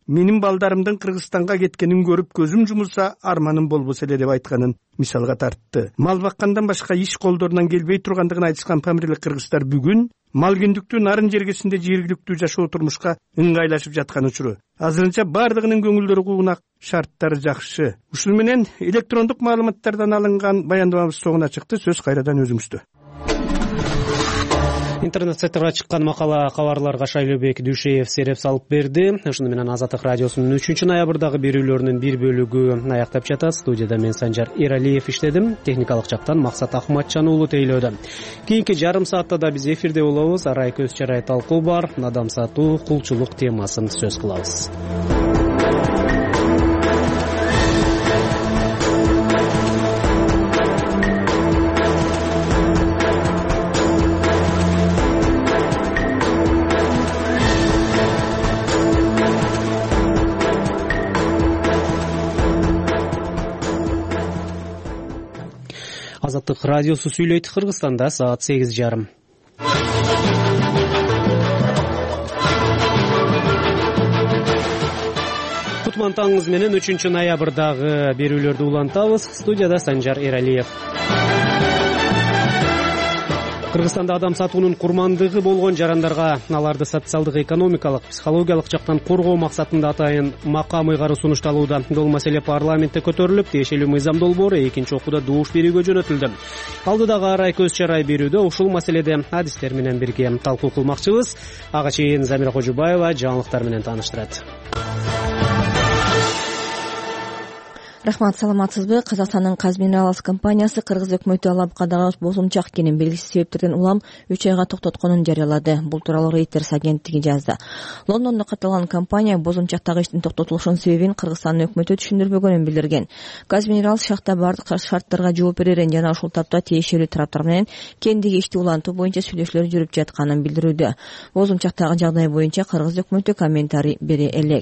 [SPEAKER 17] менин балдарымдын Кыргызстанга кеткенин көрүп көзүм жумулса арманым болбосо эле деп айтканын мисалга тартты. Мал баккандан башка иш колдорунан келбей тургандыгын айтышкан памирлик кыргыздар бүгүн мал күндүктүү нарын жергесинде жергиликтүү жашоо турмушка ыңгайлашып жаткан учуру. Азырынча бардыгынын көңүлдөрү куугунак, шарттары жакшы. Ушул менен электрондук маалыматтардан алынган баяндамабыз соңуна чыкты. Сөз кайрадан өзүңүздө.
[SPEAKER 1] Интернет сайттарга чыккан макала кабарларга Шайлообек Дүйшеев сереп салып берди. Ошону менен Азаттык радиосунун үчүнчү ноябрдагы берүүлөрүнүн бир бөлүгү аяктап жатат. Студияда мен Санжар Эралиев иштедим. Техникалык жактан Максат Ахматжан уулу тейлөөдө. Кийинки жарым саатта да биз эфирде болобуз. Арай көз чарай талкуу бар. Адам сатуу, кулчулук темасын сөз кылабыз. Азаттык радиосу сүйлөйт. Кыргызстанда саат сегиз жарым. Кутман таңыңыз менен үчүнчү ноябрдагы берүүлөрдү улантабыз. Студияда Санжар Эралиев. Кыргызстанда адам сатуунун курмандыгы болгон жарандарга аларды социалдык, экономикалык, психологиялык жактан коргоо максатында атайын макам ыйгаруу сунушталууда. Бул маселе парламентте көтөрүлүп, тиешелүү мыйзам долбоору экинчи окууда добуш берүүгө жөнөтүлдү. Алдыдагы арай көз чарай берүүдө ушул маселеде адистер менен бирге талкуу кылмакчыбыз. Ага чейин Замира Кожубаева жаңылыктар менен тааныштырат.
[SPEAKER 4] Рахмат, саламатсызбы? Казакстандын Казминералс компаниясы Кыргыз өкмөтү Алабкадагы бозумчак кенин белгисиз себептерден улам үч айга токтотконун жарыялады. Бул тууралуу Reuters агенттиги жазды. Лондондо катталган компания бозумчактагы иштин токтотулушунун себебин Кыргызстандын өкмөтү түшүндүрбөгөнүн билдирген. Казминералс шахта бардык шарттарга жооп берерин жана ушул тапта тиешелүү тараптар менен кендиги ишти улантуу боюнча сүйлөшүүлөр жүрүп жатканын билдирүүдө. Бозумчактагы жагдай боюнча Кыргыз өкмөтү комментарий бере элек.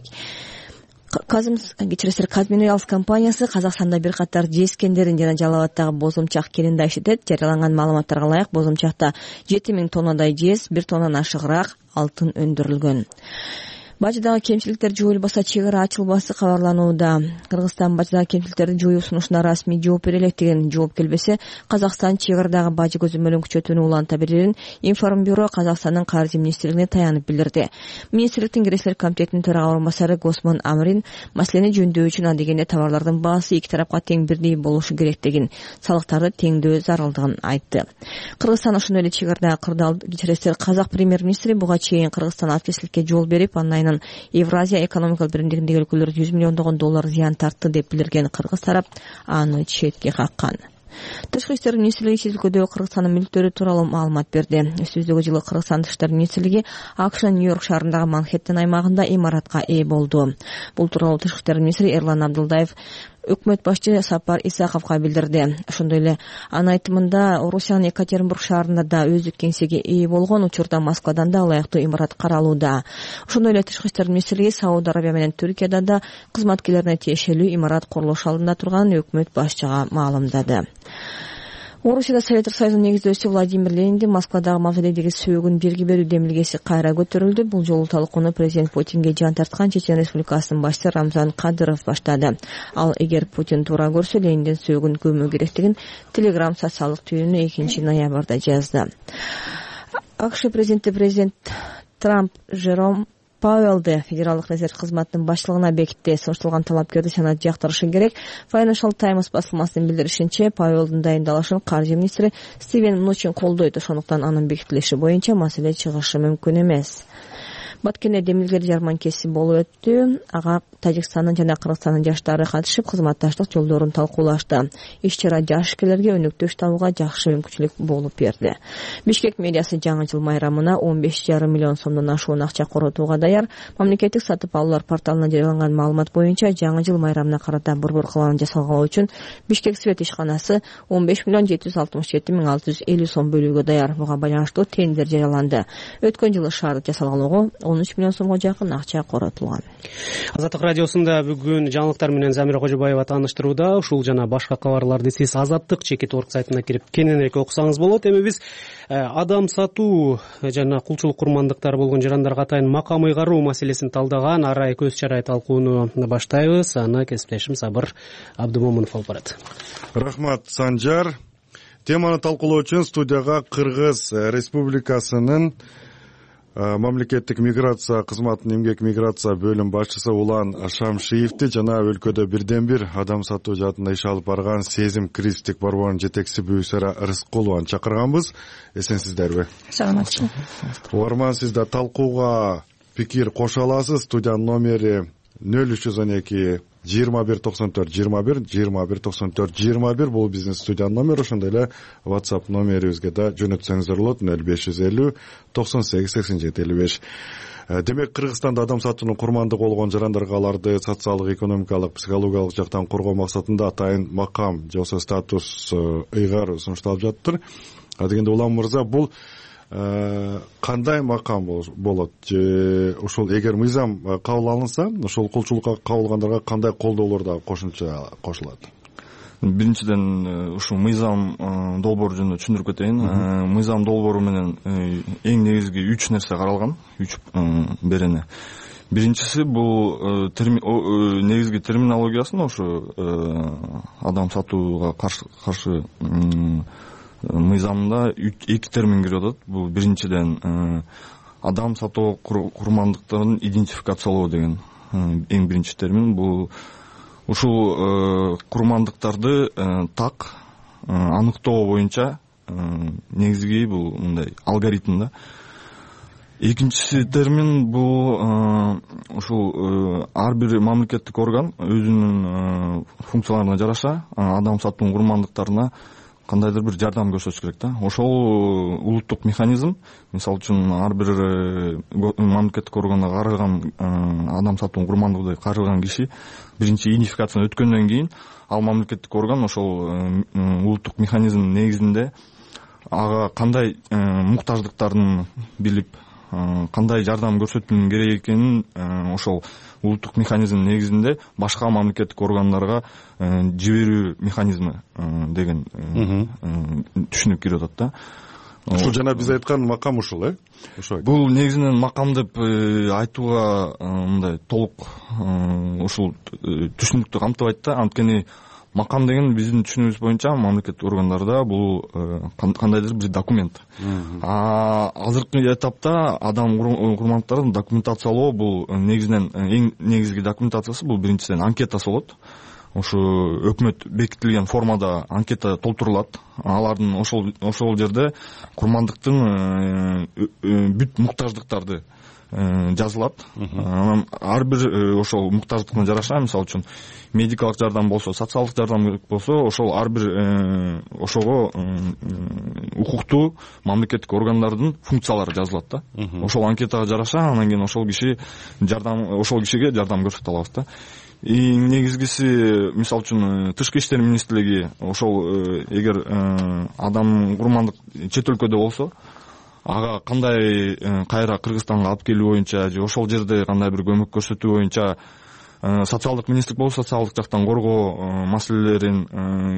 [SPEAKER 4] Казминералс компаниясы Казакстанда бир катар жез кендерин жана Жалал абаддагы бозумчак кенин да иштетет. Жарыяланган маалыматтарга ылайык бозумчакта жети миң тоннадай жез, бир тоннадан ашыгыраак алтын өндүрүлгөн. Бажыдагы кемчиликтер жоюлбаса чек ара ачылбасы кабарланууда. Кыргызстан бажыдагы кемчиликтерди жоюу сунушуна расмий жооп бере элек деген жооп келбесе, Казакстан чек арадагы бажы көзөмөлүн күчөтүүнү уланта берерин Информбюро Казакстандын каржы министрлигине таянып билдирди. Министрликтин кирешилер комитетинин төрага орун басары Госмон Амрин маселени жөндөөө үчүн адегенде товарлардын баасы эки тарапка тең бирдей болушу керектигин, салыктарды теңдөө зарылдыгын айтты. Кыргызстан ошондой эле чек арадагы кырдаал кечиресиз казак премьер-министри буга чейин Кыргызстан аракетчиликке жол берип, андан Евразия экономикалык биримдигиндеги өлкөлөр жүз миллиондогон доллар зыян тартты деп билдирген кыргыз тарап аны четке каккан. Тышкы иштер министрлиги чет өлкөдөгү Кыргызстандын мүлктөрү тууралуу маалымат берди. Өтөбүздөгү жылы Кыргызстан тышкы иштер министрлиги АКШнын Нью-Йорк шаарындагы Манхэттен аймагында имаратка ээ болду. Бул тууралуу тышкы иштер министри Эрлан Абдылдаев өкмөт башчы Сапар Исаковго билдирди. Ошондой эле анын айтымында Орусиянын Екатеринбург шаарында да өздүк кеңсеге ээ болгон учурда Москвадан да ылайыктуу имарат каралууда. Ошондой эле тышкы иштер министрлиги Сауд Арабия менен Түркияда да кызматкерлерине тиешелүү имарат курулуш алдында турганын өкмөт башчыга маалымдады. Орусияда Советтер Союзунун негиздөөчүсү Владимир Лениндин Москвадагы мавзолейдеги сөөгүн бирги берүү демилгеси кайра көтөрүлдү. Бул жолу талкууну президент Путинге жан тарткан Чечен Республикасынын башчысы Рамзан Кадыров баштады. Ал эгер Путин туура көрсө, Лениндин сөөгүн көмүү керектигин Телеграм социалдык түйүнү экинчи ноябрда жазды. АКШ президенти президент Трамп Жером Пауэллди Федералдык резерв кызматынын башчылыгына бекитти. Сунушталган талапкерди санат жактырышы керек. Financial Times басылмасынын билдиришинче, Пауэллдин дайындалышын каржы министри Стивен Мнучин колдойт. Ошондуктан анын бекитилиши боюнча маселе чыгышы мүмкүн эмес. Баткенде демилгер жарманкеси болуп өттү. Ага Тажикстандын жана Кыргызстандын жаштары катышып, кызматташтык жолдорун талкуулашты. Иш-чара жашкерлерге өнөктөш табууга жакшы мүмкүнчүлүк болуп берди. Бишкек мэриясы жаңы жыл майрамына он беш жарым миллион сомдон ашуун акча коротууга даяр. Мамлекеттик сатып алуулар порталына жарыяланган маалымат боюнча, жаңы жыл майрамына карата борбор кылааны жасалган үчүн Бишкек свет ишканасы он беш миллион жети жүз алтымыш жети миң алты жүз элүү сом бөлүүгө даяр. Буга байланыштуу тендер жарыяланды. Өткөн жылы шаардык жасалгалоого он үч миллион сомго жакын акча коротулган.
[SPEAKER 1] Азаттык радиосунда бүгүн жаңылыктар менен Замира Кожобаева тааныштырууда. Ушул жана башка кабарларды сиз Азаттык чекит орг сайтына кирип кененирээк окусаңыз болот. Эми биз адам сатуу жана кулчулук курмандыктары болгон жарандарга атайын макам ыйгаруу маселесин талдаган арай көз чарай талкууну баштайбыз. Аны кесиптешим Сабыр Абдымомунов алып барат.
[SPEAKER 15] Рахмат, Санжар. Теманы талкуулоо үчүн студияга Кыргыз Республикасынын мамлекеттик миграция кызматынын эмгек миграция бөлүм башчысы Улан Шамшиевди жана өлкөдө бирден бир адам сатуу жаатында иш алып барган Сезим Кристик борборунун жетекчиси Бүйсара Рыскулованы чакырганбыз. Эсенсиздерби?
[SPEAKER 6] Саламатчы.
[SPEAKER 15] Угарман, сиз да талкууга пикир кошо аласыз. Студиянын номери нөл үч жүз он эки жыйырма бир токсон төрт жыйырма бир жыйырма бир токсон төрт жыйырма бир бул биздин студиянын номери. Ошондой эле WhatsApp номерибизге да жөнөтсөңүздөр болот. нөл беш жүз элүү токсон сегиз сексен жети элүү беш. Демек, Кыргызстанда адам сатуунун курмандыгы болгон жарандарга аларды социалдык, экономикалык, психологиялык жактан коргоо максатында атайын макам же болбосо статус ыйгаруу сунушталып жатыптыр. Дегенде Улан мырза, бул кандай макам болот? Же ошол эгер мыйзам кабыл алынса, ошол кулчулукка кабылгандарга кандай колдоолор да кошумча кошулат?
[SPEAKER 18] Биринчиден, ушул мыйзам долбоору жөнүндө түшүндүрүп кетейин. Мыйзам долбоору менен эң негизги үч нерсе каралган, үч берене. Биринчиси бул негизги терминологиясын ошо адам сатууга каршы мыйзамда эки термин кирип атат. Бул биринчиден адам сатуу курмандыктарын идентификациялоо деген эң биринчи термин. Бул ушул курмандыктарды так аныктоо боюнча негизги бул мындай алгоритм да. Экинчи термин бул ушул ар бир мамлекеттик орган өзүнүн функцияларына жараша адам сатуу курмандыктарына кандайдыр бир жардам көрсөтүш керек да. Ошол улуттук механизм, мисалы үчүн ар бир мамлекеттик органга каралган адам сатуу курмандыгы каралган киши биринчи идентификацияны өткөндөн кийин ал мамлекеттик орган ошол улуттук механизм негизинде ага кандай муктаждыктарын билип, кандай жардам көрсөтүүнүн керек экенин ошол улуттук механизм негизинде башка мамлекеттик органдарга жиберүү механизми деген түшүнүк кирип атат да.
[SPEAKER 15] Ушул жана биз айткан макам ушул, э?
[SPEAKER 18] Ошо. Бул негизинен макам деп айтууга мындай толук ушул түшүнүктү камтыбайт да. Анткени макам деген биздин түшүнүгүбүз боюнча мамлекеттик органдарда бул кандайдыр бир документ. А азыркы этапта адам курмандыктарын документациялоо бул негизинен эң негизги документациясы бул биринчиден анкетасы болот. Ошо өкмөт бекитилген формада анкета толтурулат. Алардын ошол ошол жерде курмандыктын бүт муктаждыктарды жазылат. Анан ар бир ошол муктаждыкына жараша, мисалы үчүн медикалык жардам болсо, социалдык жардам керек болсо, ошол ар бир ошого укуктуу мамлекеттик органдардын функциялары жазылат да. Ошол анкетага жараша, анан кийин ошол киши жардам ошол кишиге жардам көрсөтө алабыз да. И негизгиси, мисалы үчүн тышкы иштер министрлиги ошол эгер адам курмандык чет өлкөдө болсо, ага кандай кайра Кыргызстанга алып келүү боюнча же ошол жерде кандай бир көмөк көрсөтүү боюнча, социалдык министрлик болсо социалдык жактан коргоо маселелерин,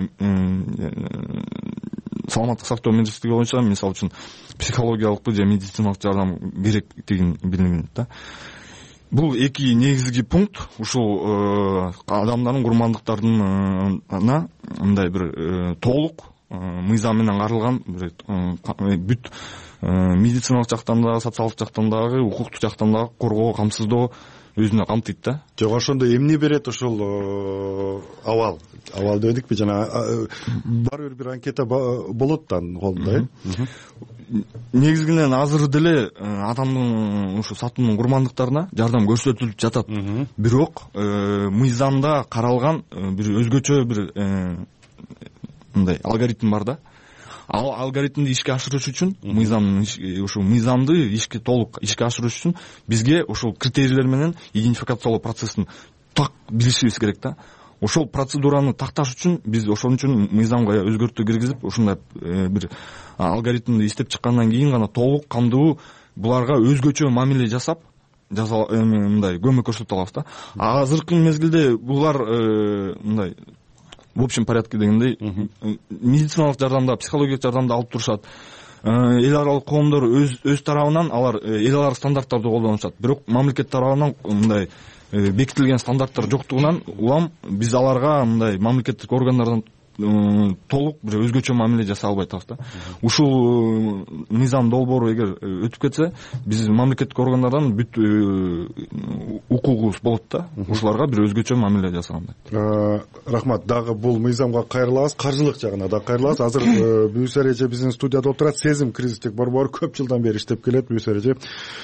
[SPEAKER 18] саламаттык сактоо министрлиги боюнча мисалы үчүн психологиялык же медициналык жардам керектигин билинет да. Бул эки негизги пункт ушул адамдардын курмандыктарына мындай бир толук мыйзам менен каралган бүт медициналык жактан дагы, социалдык жактан дагы, укуктук жактан дагы коргоо, камсыздоо өзүнө камтыйт да.
[SPEAKER 15] Жок, ошондо эмне берет ушул абал? Абал дедикпи, жана бар бир анкета болот да колунда, э?
[SPEAKER 18] Негизинен азыр деле адамдын ушу сатуунун курмандыктарына жардам көрсөтүлүп жатат. Бирок мыйзамда каралган бир өзгөчө бир мындай алгоритм бар да. Ал алгоритмди ишке ашырыш үчүн, мыйзам ушул мыйзамды ишке толук ишке ашырыш үчүн бизге ошол критерийлер менен идентификациялоо процессин так билишибиз керек да. Ошол процедураны такташ үчүн биз ошон үчүн мыйзамга өзгөртүү киргизип, ушундай бир алгоритмди иштеп чыккандан кийин гана толук кандуу буларга өзгөчө мамиле жасап, мындай көмөк көрсөтө алабыз да. Азыркы мезгилде булар мындай в общем порядке дегендей медициналык жардамда, психологиялык жардамда алып турушат. Эл аралык коомдор өз өз тарабынан алар эл аралык стандарттарды колдонушат. Бирок мамлекет тарабынан мындай бекитилген стандарттар жоктугунан улам биз аларга мындай мамлекеттик органдардан толук бир өзгөчө мамиле жасай албай атабыз да. Ушул мыйзам долбоору эгер өтүп кетсе, биз мамлекеттик органдардан бүт укугубуз болот да. Ушуларга бир өзгөчө мамиле жасагандай.
[SPEAKER 15] Рахмат. Дагы бул мыйзамга кайрылабыз, каржылык жагына да кайрылабыз. Азыр Бүүс эреже биздин студияда отурат. Сезим кризистик борбору көп жылдан бери иштеп келет. Бүүс эреже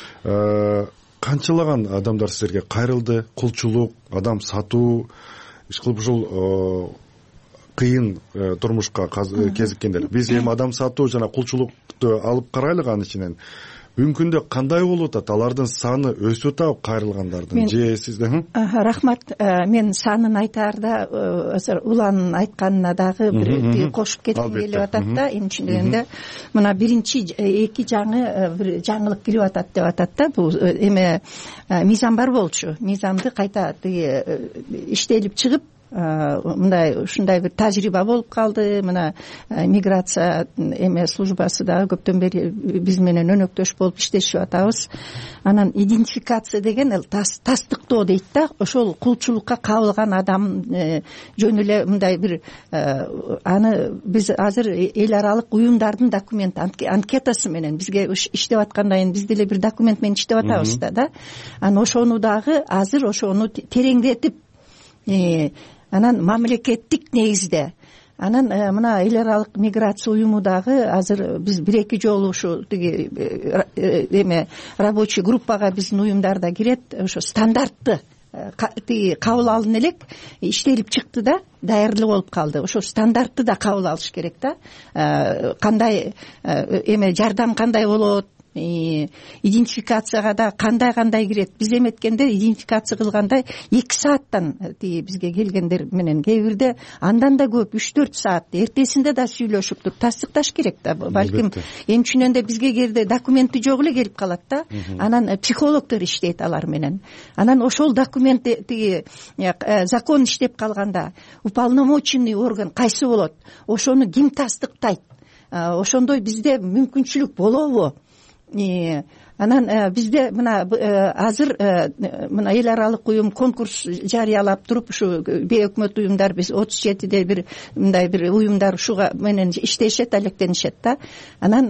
[SPEAKER 15] канчалаган адамдар силерге кайрылды? Кулчулук, адам сатуу, иш кылып ушул кыйын турмушка кезиккендер. Биз эми адам сатуу жана кулчулукту алып карайлык анын ичинен. Бүгүнкү күндө кандай болуп атат? Алардын саны өсүп атабы, кайрылгандардын? Же сизде?
[SPEAKER 19] Рахмат. Мен санын айтаарда азыр Уланын айтканына дагы бир кошуп кетким келип атат да. Эми чындыгында мына биринчи эки жаңы бир жаңылык кирип атат деп атат да. Бул эме мыйзам бар болчу. Мыйзамды кайта иштелип чыгып, мындай ушундай бир тажрыйба болуп калды. Мына миграция эме службасы дагы көптөн бери биз менен өнөктөш болуп иштешип атабыз. Анан идентификация деген тастыктоо дейт да. Ошол кулчулукка кабылган адам жөн эле мындай бир аны биз азыр эл аралык уюмдардын документ анкетасы менен бизге иштеп аткандан кийин биз деле бир документ менен иштеп атабыз да. Анан ошону дагы азыр ошону тереңдетип анан мамлекеттик негизде анан мына эл аралык миграция уюму дагы азыр биз бир эки жолу ушу тиги эме рабочий группага биздин уюмдар да кирет. Ошо стандартты тиги кабыл алын элек иштелип чыкты да, даярдуу болуп калды. Ошо стандартты да кабыл алыш керек да. Кандай эме жардам кандай болот, идентификацияга да кандай кандай кирет. Биз эметкенде идентификация кылганда эки сааттан тиги бизге келгендер менен, кээ бирде андан да көп үч төрт саат эртесинде да сүйлөшүп туруп тастыкташ керек да. Балким эми чүнөндө бизге кээде документи жок эле келип калат да. Анан психологдор иштейт алар менен. Анан ошол документ тиги закон иштеп калганда уполномоченный орган кайсы болот, ошону ким тастыктайт? Ошондой бизде мүмкүнчүлүк болобу? Анан бизде мына азыр мына эл аралык уюм конкурс жарыялап туруп, ушу бейөкмөт уюмдар биз отуз жетиде бир мындай бир уюмдар ушуга менен иштешет, алектенишет да. Анан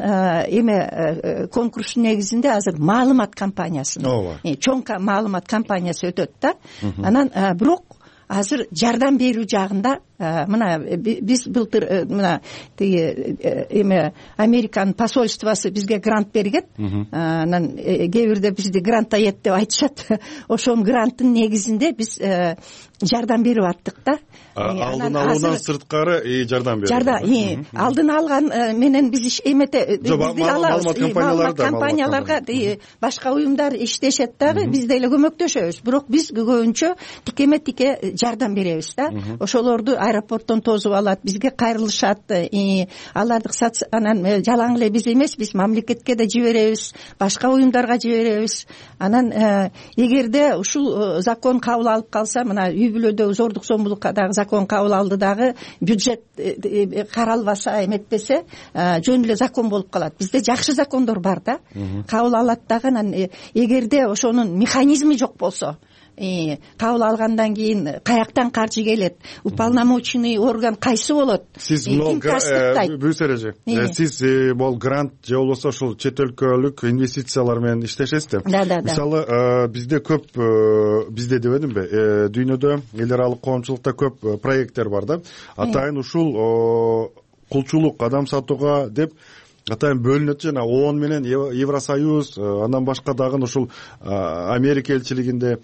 [SPEAKER 19] эме конкурстун негизинде азыр маалымат кампаниясы, чоң маалымат кампаниясы өтөт да. Анан бирок азыр жардам берүү жагында мына биз былтыр мына тиги эме Американын посольствосу бизге грант берген. Анан кээ бирде бизди грантта ет деп айтышат. Ошол гранттын негизинде биз жардам берип аттык да.
[SPEAKER 15] Алдын алуудан сырткары жардам берип.
[SPEAKER 19] Жардам алдын алган менен биз эмете бизди алабыз. Маалымат компанияларга башка уюмдар иштешет дагы, биз деле көмөктөшөбүз. Бирок биз көбүнчө тикеме тике жардам беребиз да. Ошолорду аэропорттон тосуп алат, бизге кайрылышат. Аларды анан жалаң эле биз эмес, биз мамлекетке да жиберебиз, башка уюмдарга жиберебиз. Анан эгерде ушул закон кабыл алып калса, мына үй бүлөдөгү зордук зомбулукка дагы закон кабыл алды дагы, бюджет каралбаса, эметпесе жөн эле закон болуп калат. Бизде жакшы закондор бар да, кабыл алат дагы. Анан эгерде ошонун механизми жок болсо, кабыл алгандан кийин каяктан каржы келет, уполномоченный орган кайсы болот?
[SPEAKER 15] Сиз Бүүс эреже, сиз бул грант же болбосо ушул чет өлкөлүк инвестициялар менен иштешесиз да. Мисалы бизде көп, бизде дебедимби, дүйнөдө эл аралык коомчулукта көп проекттер бар да. Атайын ушул кулчулук, адам сатууга деп атайын бөлүнөт. Жана ООН менен Евросоюз, андан башка дагы ушул Америка элчилигинде.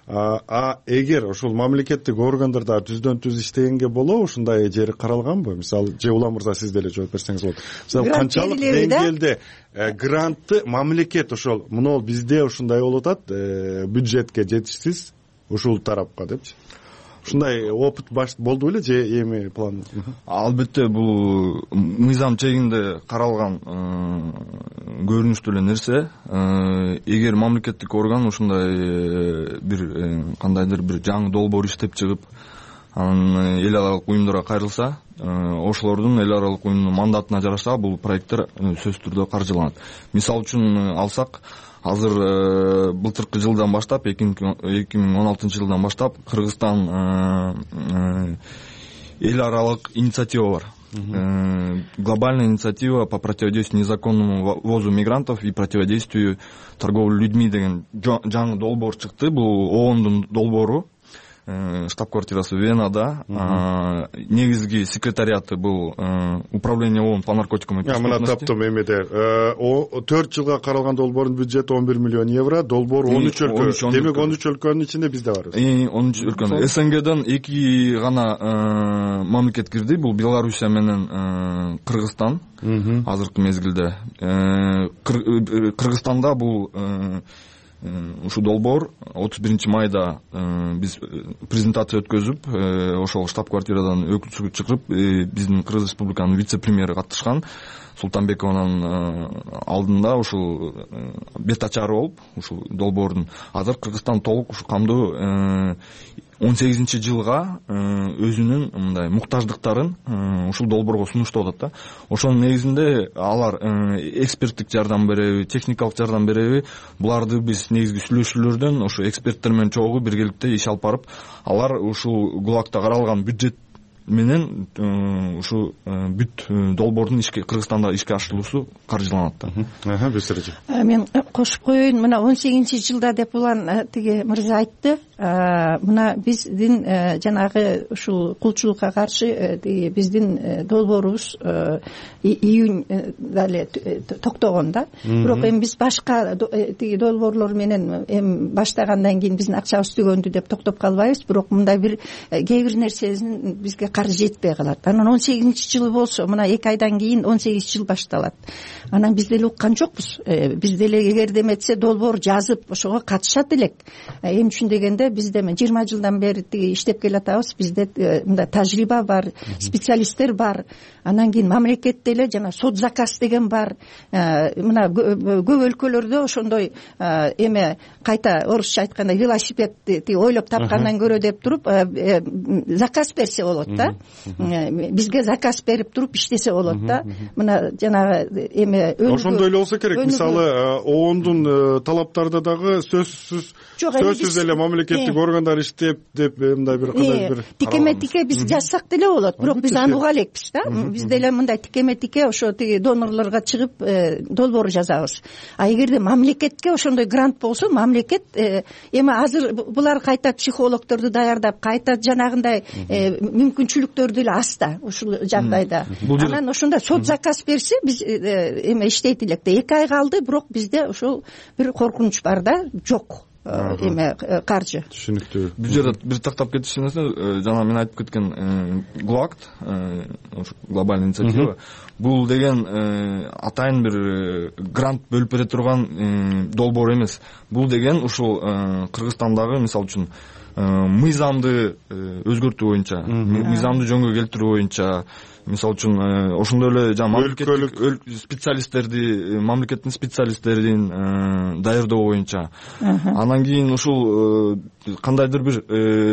[SPEAKER 15] А эгер ушул мамлекеттик органдарда түздөн түз иштегенге болобу, ушундай жери каралганбы? Мисалы, же Улан мырза сиз деле жооп берсеңиз болот. Мисалы, канчалык деңгээлде грантты мамлекет ошол мына бизде ушундай болуп атат, бюджетке жетишсиз ушул тарапка депчи. ушундай опыт болду беле же эми план?
[SPEAKER 18] Албетте бул мыйзам чегинде каралган көрүнүштүү эле нерсе. Эгер мамлекеттик орган ушундай бир кандайдыр бир жаңы долбоор иштеп чыгып анан эл аралык уюмдарга кайрылса, ошолордун эл аралык уюмдун мандатына жараша бул проекттер сөзсүз түрдө каржыланат. Мисалы үчүн алсак, азыр былтыркы жылдан баштап, эки миң он алтынчы жылдан баштап Кыргызстан эл аралык инициатива бар. Глобальная инициатива по противодействию незаконному ввозу мигрантов и противодействию торговле людьми деген жаңы долбоор чыкты. Бул оондун долбоору. Штаб-квартирасы Венада. Негизги секретариаты бул управление ООН по наркотикам и преступности.
[SPEAKER 15] Мына таптым эмеде. төрт жылга каралган долбоордун бюджети он бир миллион евро, долбоор он үч өлкө. Демек он үч өлкөнүн ичинде биз да барбыз.
[SPEAKER 18] он үч өлкөнүн. СНГден эки гана мамлекет кирди. Бул Белоруссия менен Кыргызстан. Азыркы мезгилде Кыргызстанда бул ушу долбоор отуз биринчи майда биз презентация өткөзүп, ошол штаб-квартирадан өкүлчү чыгып, биздин Кыргыз Республиканын вице-премьери катышкан. Султанбековнун алдында ушул бет ачары болуп, ушул долбоордун азыр Кыргызстан толук ушу камдуу он сегизинчи жылга өзүнүн мындай муктаждыктарын ушул долбоорго сунуштап атат да. Ошонун негизинде алар эксперттик жардам береби, техникалык жардам береби, буларды биз негизги сүйлөшүүлөрдөн ошо эксперттер менен чогуу биргеликте иш алып барып, алар ушул ГУЛАГта каралган бюджет менен ушу бүт долбоордун ишке Кыргызстанда ишке ашырылуусу каржыланат да.
[SPEAKER 15] Бесережи.
[SPEAKER 19] Мен кошуп коеюн, мына он сегизинчи жылда деп улан тиги мырза айтты. Мына биздин жанагы ушул кулчулукка каршы биздин долбоорубуз июньда эле токтогон да. Бирок эми биз башка тиги долбоорлор менен эми баштагандан кийин биздин акчабыз түгөндү деп токтоп калбайбыз. Бирок мындай бир кээ бир нерсенин бизге каржы жетпей калат. Анан он сегизинчи жыл болсо, мына эки айдан кийин он сегиз жыл башталат. Анан биз деле уккан жокпуз. Биз деле эгер деметсе долбоор жазып ошого катышат элек. Эмне үчүн дегенде бизде жыйырма жылдан бери иштеп келатабыз. Бизде мындай тажрыйба бар, специалисттер бар. Анан кийин мамлекетте эле жана сот заказ деген бар. Мына көп өлкөлөрдө ошондой эме кайта орусча айтканда велосипедти ойлоп тапкандан көрө деп туруп заказ берсе болот да. Бизге заказ берип туруп иштесе болот да. Мына жанагы эме
[SPEAKER 15] ошондой эле болсо керек. Мисалы оондун талаптарында дагы сөзсүз сөзсүз эле мамлекеттик органдар иштеп деп мындай бир кандай бир
[SPEAKER 19] тикеме тике биз жазсак деле болот. Бирок биз аны уга элекпиз да. Биз деле мындай тикеме тике ошо тиги донорлорго чыгып долбоор жазабыз. А эгерде мамлекетке ошондой грант болсо, мамлекет эми азыр булар кайта психологдорду даярдап, кайта жанагындай мүмкүнчүлүктөр деле аз да ушул жагдайда. Анан ошондо сот заказ берсе биз эме иштейт элек да. эки ай калды, бирок бизде ошол бир коркунуч бар да, жок эме каржы.
[SPEAKER 15] Түшүнүктүү.
[SPEAKER 18] Бул жерде бир тактап кетишим нерсе, жана мен айтып кеткен ГУЛАГ, глобальный инициатива, бул деген атайын бир грант бөлүп бере турган долбоор эмес. Бул деген ушул Кыргызстандагы мисалы үчүн мыйзамды өзгөртүү боюнча, мыйзамды жөнгө келтирүү боюнча, мисалы үчүн ошондой эле жана мамлекеттик специалисттерди, мамлекеттин специалисттерин даярдоо боюнча, анан кийин ушул кандайдыр бир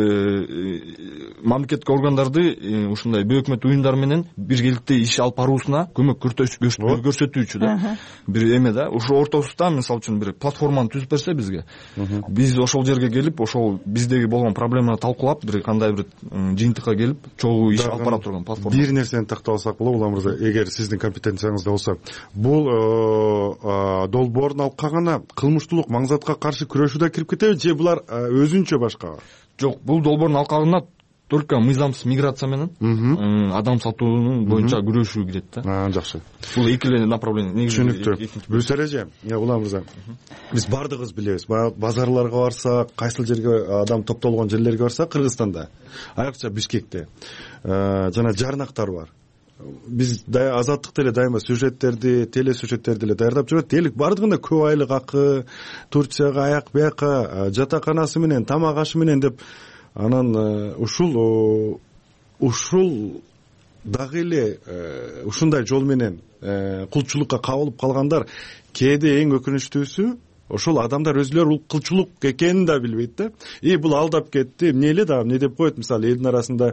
[SPEAKER 18] мамлекеттик органдарды ушундай бейөкмөт уюмдар менен биргеликте иш алып баруусуна көмөк көрсөтүүчү да бир эме да. Ошол ортосунда мисалы үчүн бир платформаны түзүп берсе бизге, биз ошол жерге келип, ошол биздеги болгон проблеманы талкуулап, бир кандай бир жыйынтыкка келип, чогуу иш алып бара турган платформа.
[SPEAKER 15] Бир нерсени тактап алсак болобу, Улан мырза, эгер сиздин компетенцияңызда болсо, бул долбоордун алып калганы кылмыштуулук, маңзатка каршы күрөшүүдө кирип кетеби же булар өзүнчө башка?
[SPEAKER 18] Жок, бул долбоордун алып калганы только мыйзамсыз миграция менен адам сатуунун боюнча күрөшүү кирет да.
[SPEAKER 15] Жакшы.
[SPEAKER 18] Бул эки эле направление.
[SPEAKER 15] Түшүнүктүү. Бүсөр эже, Улан мырза, биз бардыгыбыз билебиз. Базарларга барсак, кайсыл жерге адам топтолгон жерлерге барсак, Кыргызстанда, айрыкча Бишкекте жана жарнактар бар. Биз Азаттык деле дайыма сюжеттерди, теле сюжеттерди эле даярдап жүрөт. Делик бардыгында көп айлык акы, Турцияга аяк бияка, жатаканасы менен, тамак ашы менен деп анан ушул ушул дагы эле ушундай жол менен кулчулукка кабылып калгандар кээде эң өкүнүчтүүсү ошол адамдар өзүлөрү бул кулчулук экенин да билбейт да. И бул алдап кетти, эмне эле дагы эмне деп коет, мисалы элдин арасында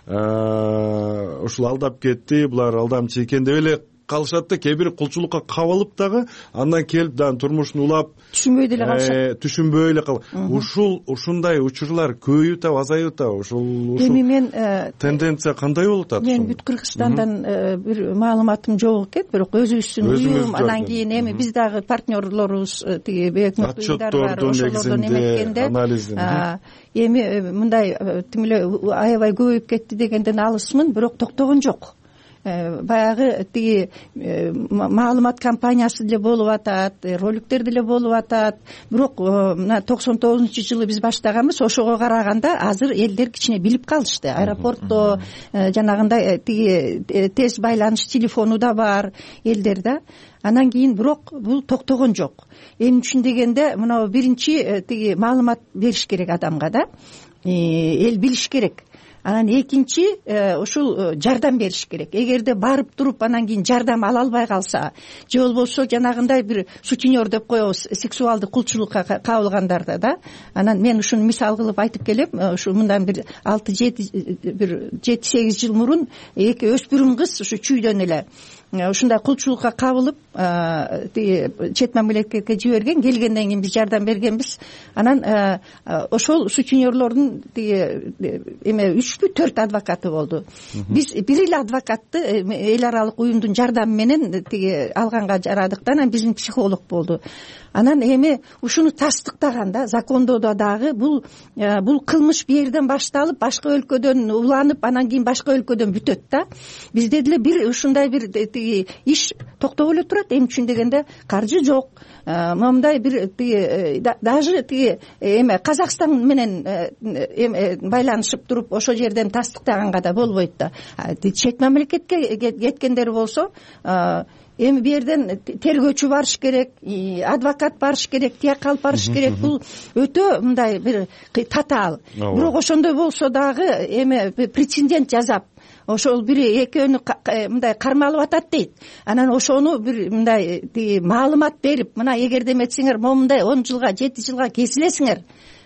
[SPEAKER 15] ушул алдап кетти, булар алдамчы экен деп эле калышат да. Кээ бир кулчулукка кабылып дагы андан келип дагы турмушун улап
[SPEAKER 19] түшүнбөй деле калышат.
[SPEAKER 15] Түшүнбөй эле кал. Ушул ушундай учурлар көбөйүп атабы, азайып атабы? Ушул
[SPEAKER 19] эми мен
[SPEAKER 15] тенденция кандай болуп атат?
[SPEAKER 19] Мен бүт Кыргызстандан бир маалыматым жок экен, бирок өзүбүздүн уюм, анан кийин эми биз дагы партнерлорубуз тиги өкмөт уюмдар бар, ошолордон эметкенде эми мындай тим эле аябай көбөйүп кетти дегенден алысмын, бирок токтогон жок. Баягы тиги маалымат кампаниясы деле болуп атат, роликтер деле болуп атат, бирок мына токсон тогузунчу жылы биз баштаганбыз, ошого караганда азыр элдер кичине билип калышты. Аэропортто жанагындай тиги тез байланыш телефону да бар элдер да. Анан кийин бирок бул токтогон жок. Эмне үчүн дегенде мына биринчи тиги маалымат бериш керек адамга да, эл билиш керек. Анан экинчи ушул жардам бериш керек. Эгерде барып туруп анан кийин жардам ала албай калса, же болбосо жанагындай бир сутенер деп коебуз, сексуалдык кулчулукка кабылгандарда да. Анан мен ушуну мисал кылып айтып келем. Ушу мындан бир алты жети бир жети сегиз жыл мурун эки өспүрүм кыз ушу чүйдөн эле ушундай кулчулукка кабылып тиги чет мамлекетке жиберген, келгенден кийин биз жардам бергенбиз. Анан ошол сутенерлордун тиги эме үчпү төрт адвокаты болду. Биз бир эле адвокатты эл аралык уюмдун жардамы менен тиги алганга жарадык да. Анан биздин психолог болду. Анан эми ушуну тастыктаганда закондоодо дагы бул бул кылмыш бул жерден башталып башка өлкөдөн уланып анан кийин башка өлкөдөн бүтөт да. Бизде деле бир ушундай бир тиги иш токтоп эле турат. Эмне үчүн дегенде каржы жок. Момундай бир тиги даже тиги эме Казакстан менен эме байланышып туруп ошол жерден тастыктаганга да болбойт да. Чет мамлекетке кеткендер болсо эми бу жерден тергөөчү барыш керек, адвокат барыш керек, тияк алып барыш керек. Бул өтө мындай бир татаал. Бирок ошондой болсо дагы эми прецедент жасап ошол бири экөөнү мындай кармалып атат дейт. Анан ошону бир мындай тиги маалымат берип, мына эгерде эметсеңер момундай он жылга жети жылга кесилесиңер,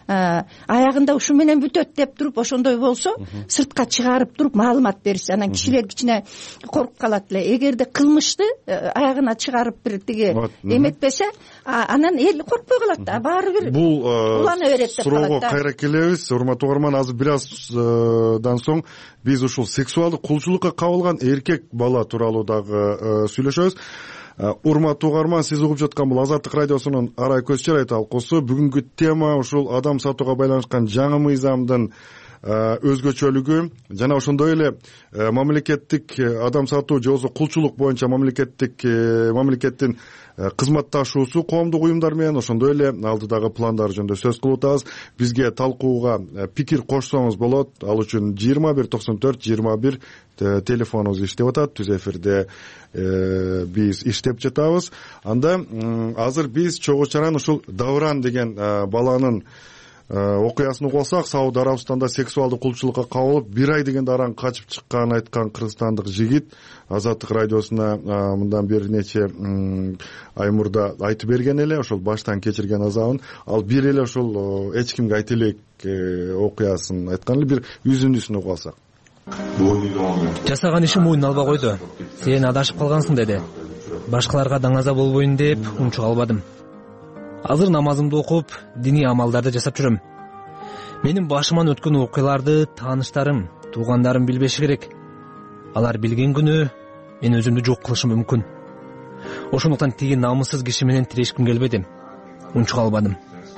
[SPEAKER 19] аягында ушу менен бүтөт деп туруп ошондой болсо сыртка чыгарып туруп маалымат беришсе, анан кишилер кичине коркуп калат эле. Эгерде кылмышты аягына чыгарып бир тиги эметпесе, анан эл коркпой калат. Баары бир улана берет деп калат.
[SPEAKER 15] Суроого кайра келебиз. Урматтуу угарман, азыр бир аздан соң биз ушул сексуалдык кулчулукка кабылган эркек бала тууралуу дагы сүйлөшөбүз. Урматтуу угарман, сиз угуп жаткан бул Азаттык радиосунун Арай көз чырай талкуусу. Бүгүнкү тема ушул адам сатууга байланышкан жаңы мыйзамдын өзгөчөлүгү жана ошондой эле мамлекеттик адам сатуу же болбосо кулчулук боюнча мамлекеттик мамлекеттин кызматташуусу коомдук уюмдар менен, ошондой эле алдыдагы пландар жөнүндө сөз кылып атабыз. Бизге талкууга пикир кошсоңуз болот. Ал үчүн жыйырма бир токсон төрт жыйырма бир телефонубуз иштеп атат. Түз эфирде биз иштеп жатабыз. Анда азыр биз чогуу чаран ушул Давран деген баланын окуясын угуп алсак, Сауд Арабистанда сексуалдык кулчулукка кабылып бир ай дегенде аран качып чыкканын айткан кыргызстандык жигит Азаттык радиосуна мындан бир нече ай мурда айтып берген эле, ошол баштан кечирген азабын. Ал бир эле ошол эч кимге айта элек окуясын айткан эле, бир үзүндүсүн угуп алсак.
[SPEAKER 3] Жасаган ишин мойнуна албай койду. Сен адашып калгансың деди. Башкаларга даңаза болбойн деп унчук албадым. Азыр намазымды окуп, диний амалдарды жасап жүрөм. Менин башыман өткөн окуяларды тааныштарым, туугандарым билбеши керек. Алар билген күнү мен өзүмдү жок кылышым мүмкүн. Ошондуктан тиги намыссыз киши менен тирешким келбеди. Унчук албадым.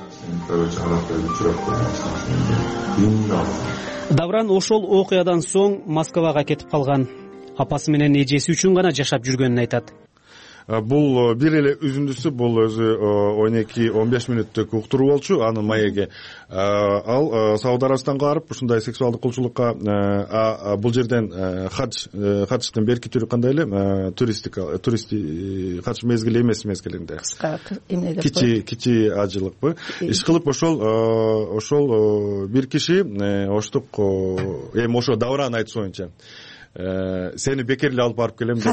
[SPEAKER 1] Давран ошол окуядан соң Москвага кетип калган. Апасы менен эжеси үчүн гана жашап жүргөнүн айтат.
[SPEAKER 15] бул бир эле үзүндүсү, бул өзү он эки он беш мүнөттүк уктуруу болчу. Анын маеги ал Сауд Арабистанга барып ушундай сексуалдык кулчулукка, бул жерден хадж хадждын берки түрү кандай эле, туристика туристи хадж мезгили эмес мезгилинде кыска эмне кичи кичи ажылыкпы иш кылып, ошол ошол бир киши оштук эми ошо Давран айтышуунча сени бекер эле алып барып келем деп,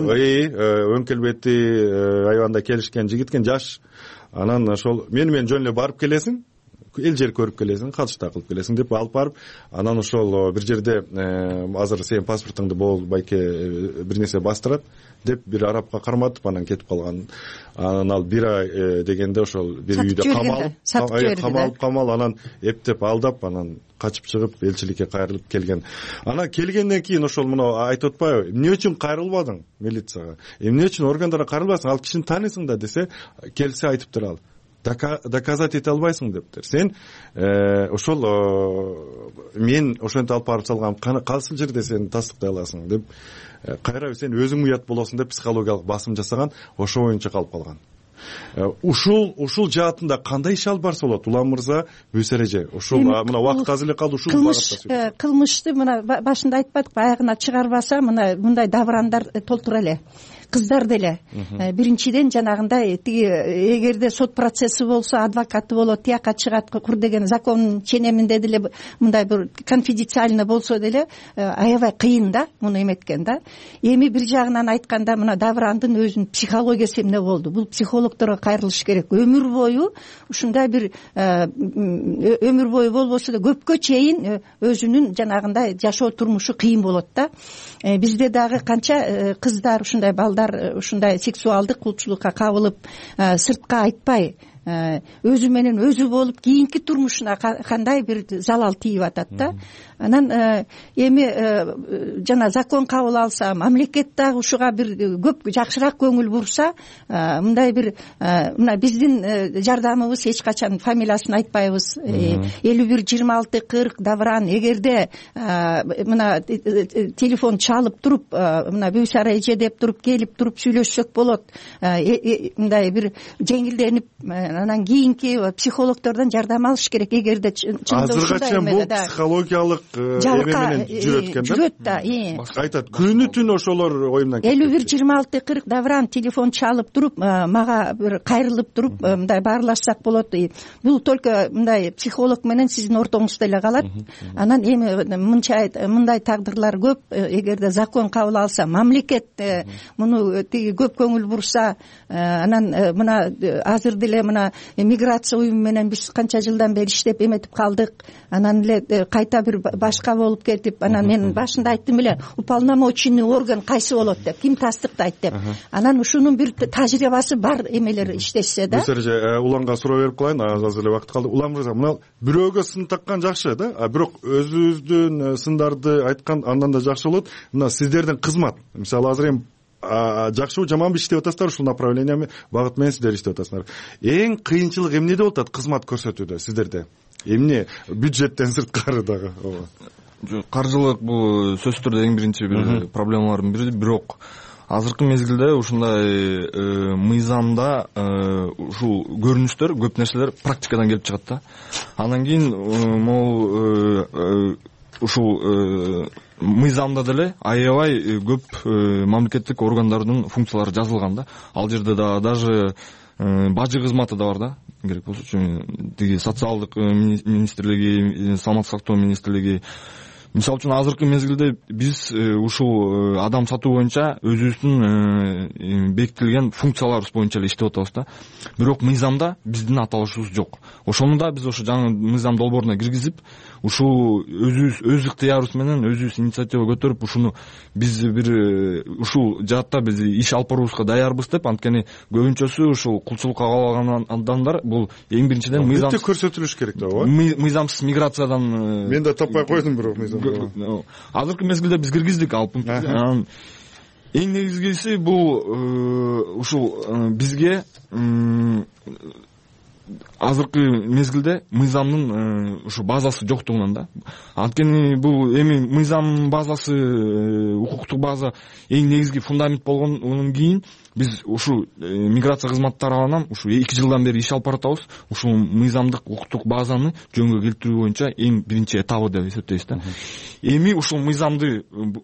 [SPEAKER 15] өң келбети айбанда келишкен жигит экен, жаш. Анан ошол мени менен жөн эле барып келесиң, эл жер көрүп келесиң, катышта кылып келесиң деп алып барып, анан ошол бир жерде азыр сенин паспортуңду болбайке бир нерсе бастырат деп бир арабка карматып анан кетип калган. Анан ал бир ай дегенде ошол бир үйдө камалып камалып камал анан эптеп алдап, анан качып чыгып элчиликке кайрылып келген. Анан келгенден кийин ошол мына айтып атпайбы, эмне үчүн кайрылбадың милицияга, эмне үчүн органдарга кайрылбайсың, ал кишини тааныйсың да десе, келсе айтыптыр ал, доказать эте албайсың дептир. Сен ошол мен ошентип алып барып салгам, кайсыл жерде сен тастыктай аласың деп, кайра сен өзүң уят болосуң деп психологиялык басым жасаган, ошо боюнча калып калган. Ушул ушул жаатында кандай иш алып барса болот, Улам мырза, Бүйсөр эже? Ушул мына убакыт аз эле калды, ушул багытта
[SPEAKER 19] кылмышты мына башында айтпадыкпы, аягына чыгарбаса мына мындай даврандар толтура эле, кыздар деле. Биринчиден жанагындай тиги эгерде сот процесси болсо адвокаты болот, тияка чыгат, кур деген закон ченеминде деле мындай бир конфиденциально болсо деле аябай кыйын да муну эметкен да. Эми бир жагынан айтканда мына Даврандын өзүнүн психологиясы эмне болду? Бул психологторго кайрылыш керек. Өмүр бою ушундай бир өмүр бою болбосо да көпкө чейин өзүнүн жанагындай жашоо турмушу кыйын болот да. Бизде дагы канча кыздар ушундай ушундай сексуалдык кулчулукка кабылып, сыртка айтпай өзү менен өзү болуп кийинки турмушуна кандай бир залал тийип атат да. Анан эми жана закон кабыл алса, мамлекет дагы ушуга бир көп жакшыраак көңүл бурса, мындай бир мына биздин жардамыбыз эч качан фамилиясын айтпайбыз. элүү бир жыйырма алты кырк Давран, эгерде мына телефон чалып туруп, мына Бүйсара эже деп туруп келип туруп сүйлөшсөк болот, мындай бир жеңилденип, анан кийинки психологтордон жардам алыш керек. Эгерде чындап
[SPEAKER 15] азыркача бул психологиялык эме менен жүрөт экен да. Жүрөт да. Айтат, күнү түн ошолор оюмдан кетти.
[SPEAKER 19] элүү бир жыйырма алты кырк Давран телефон чалып туруп, мага бир кайрылып туруп, мындай баарлашсак болот. Бул только мындай психолог менен сиздин ортоңузда эле калат. Анан эми мынча мындай тагдырлар көп. Эгерде закон кабыл алса, мамлекет муну тиги көп көңүл бурса, анан мына азыр деле мына миграция уюму менен биз канча жылдан бери иштеп эметип калдык. Анан эле кайта бир башка болуп кетип, анан мен башында айттым эле, уполномоченный орган кайсы болот деп, ким тастыктайт деп. Анан ушунун бир тажрыйбасы бар эмелер иштешсе да.
[SPEAKER 15] Бүйсөр эже, Уланга суроо берип коеюн, азыр эле убакыт калды. Улам мырза, мына бирөөгө сын таккан жакшы да, а бирок өзүбүздүн сындарды айткан андан да жакшы болот. Мына сиздердин кызмат, мисалы азыр эми жакшыбы жаманбы иштеп атасыздар, ушул направление багыт менен сиздер иштеп атасыңар. Эң кыйынчылык эмнеде болуп атат кызмат көрсөтүүдө сиздерде? Эмне бюджеттен сырткары дагы?
[SPEAKER 18] Каржылык бул сөзсүз түрдө эң биринчи бир проблемалардын бири, бирок азыркы мезгилде ушундай мыйзамда ушул көрүнүштөр, көп нерселер практикадан келип чыгат да. Андан кийин могу ушул мыйзамда деле аябай көп мамлекеттик органдардын функциялары жазылган да. Ал жерде да даже бажы кызматы да бар да. Керек болсо тиги социалдык министрлиги, саламаттык сактоо министрлиги. Мисалы үчүн азыркы мезгилде биз ушул адам сатуу боюнча өзүбүздүн бекитилген функцияларыбыз боюнча эле иштеп атабыз да. Бирок мыйзамда биздин аталышыбыз жок. Ошону да биз ошо жаңы мыйзам долбооруна киргизип, ушул өзүбүз өз ыктыярыбыз менен өзүбүз инициатива көтөрүп, ушуну биз бир ушул жаатта биз иш алып баруубузга даярбыз деп, анткени көбүнчөсү ушул кулчулукка кабылган адамдар бул эң биринчиден мыйзам
[SPEAKER 15] көрсөтүлүш керек да, ооба.
[SPEAKER 18] Мыйзамсыз миграциядан
[SPEAKER 15] мен да таппай койдум бирок мыйзам.
[SPEAKER 18] Азыркы мезгилде биз киргиздик ал пунктты. Эң негизгиси бул ушул бизге азыркы мезгилде мыйзамдын ушу базасы жоктугунан да. Анткени бул эми мыйзам базасы, укуктук база эң негизги фундамент болгондон кийин биз ушу миграция кызматтары алынан ушу эки жылдан бери иш алып баратабыз. Ушул мыйзамдык укуктук базаны жөнгө келтирүү боюнча эң биринчи этабы деп эсептейбиз да. Эми ушул мыйзамды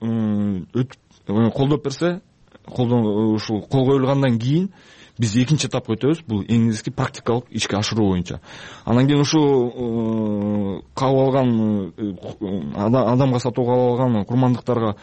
[SPEAKER 18] колдоп берсе, ушул кол коюлгандан кийин биз экинчи этапка өтөбүз. Бул эң негизги практикалык ишке ашыруу боюнча. Андан кийин ушу кабыл алган адамга сатууга алган курмандыктарга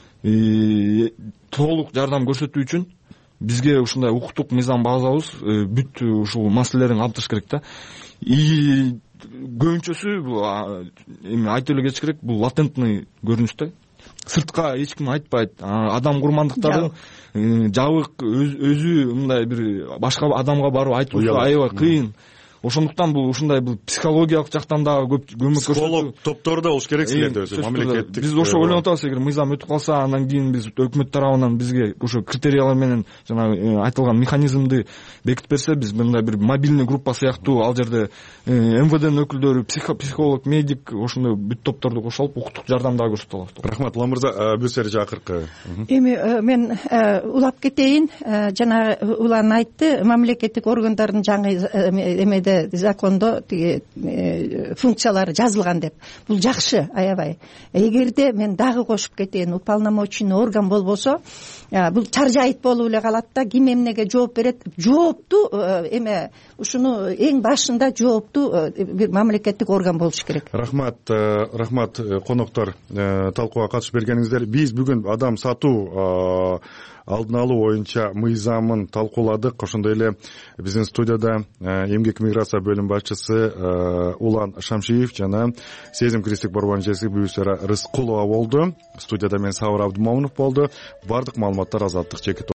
[SPEAKER 18] толук жардам көрсөтүү үчүн бизге ушундай укуктук мыйзам базабыз бүт ушул маселелерин камтыш керек да. И көбүнчөсү бул эми айтып эле кетиш керек, бул латентный көрүнүш да. Сыртка эч ким айтпайт. Адам курмандыктардын жабык өзү мындай бир башка адамга барып айтуу аябай кыйын. Ошондуктан бул ушундай бул психологиялык жактан дагы көп көмөк көрсөтүү. Психолог топтору да болуш керек силерде өзү мамлекеттик. Биз ошо ойлонуп атабыз, эгер мыйзам өтүп калса, андан кийин биз өкмөт тарабынан бизге ошо критериялар менен жанагы айтылган механизмди бекитип берсе, биз мындай бир мобильный группа сыяктуу ал жерде эм вэ дэнин өкүлдөрү, психолог, медик ошондой бүт топторду кошо алып укуктук жардам дагы көрсөтө алабыз. Рахмат, Улан мырза, Бүсер акыркы.
[SPEAKER 19] Эми мен улап кетейин. Жанагы Улан айтты, мамлекеттик органдардын жаңы эмеде закондо тиги функциялары жазылган деп. Бул жакшы, аябай. Эгерде мен дагы кошуп кетейин, уполномоченный орган болбосо, бул чаржайыт болуп эле калат да, ким эмнеге жооп берет? Жооптуу эме ушуну эң башында жооптуу бир мамлекеттик орган болуш керек.
[SPEAKER 15] Рахмат, рахмат коноктор, талкууга катышып бергениңиздер. Биз бүгүн адам сатуу алдын алуу боюнча мыйзамын талкууладык. Ошондой эле биздин студияда эмгек миграция бөлүм башчысы Улан Шамшиев жана Сезим Кристик борборунун жетекчиси Бүсера Рыскулова болду. Студияда мен Сабыр Абдымомунов болду. Бардык маалыматтар Азаттык чекит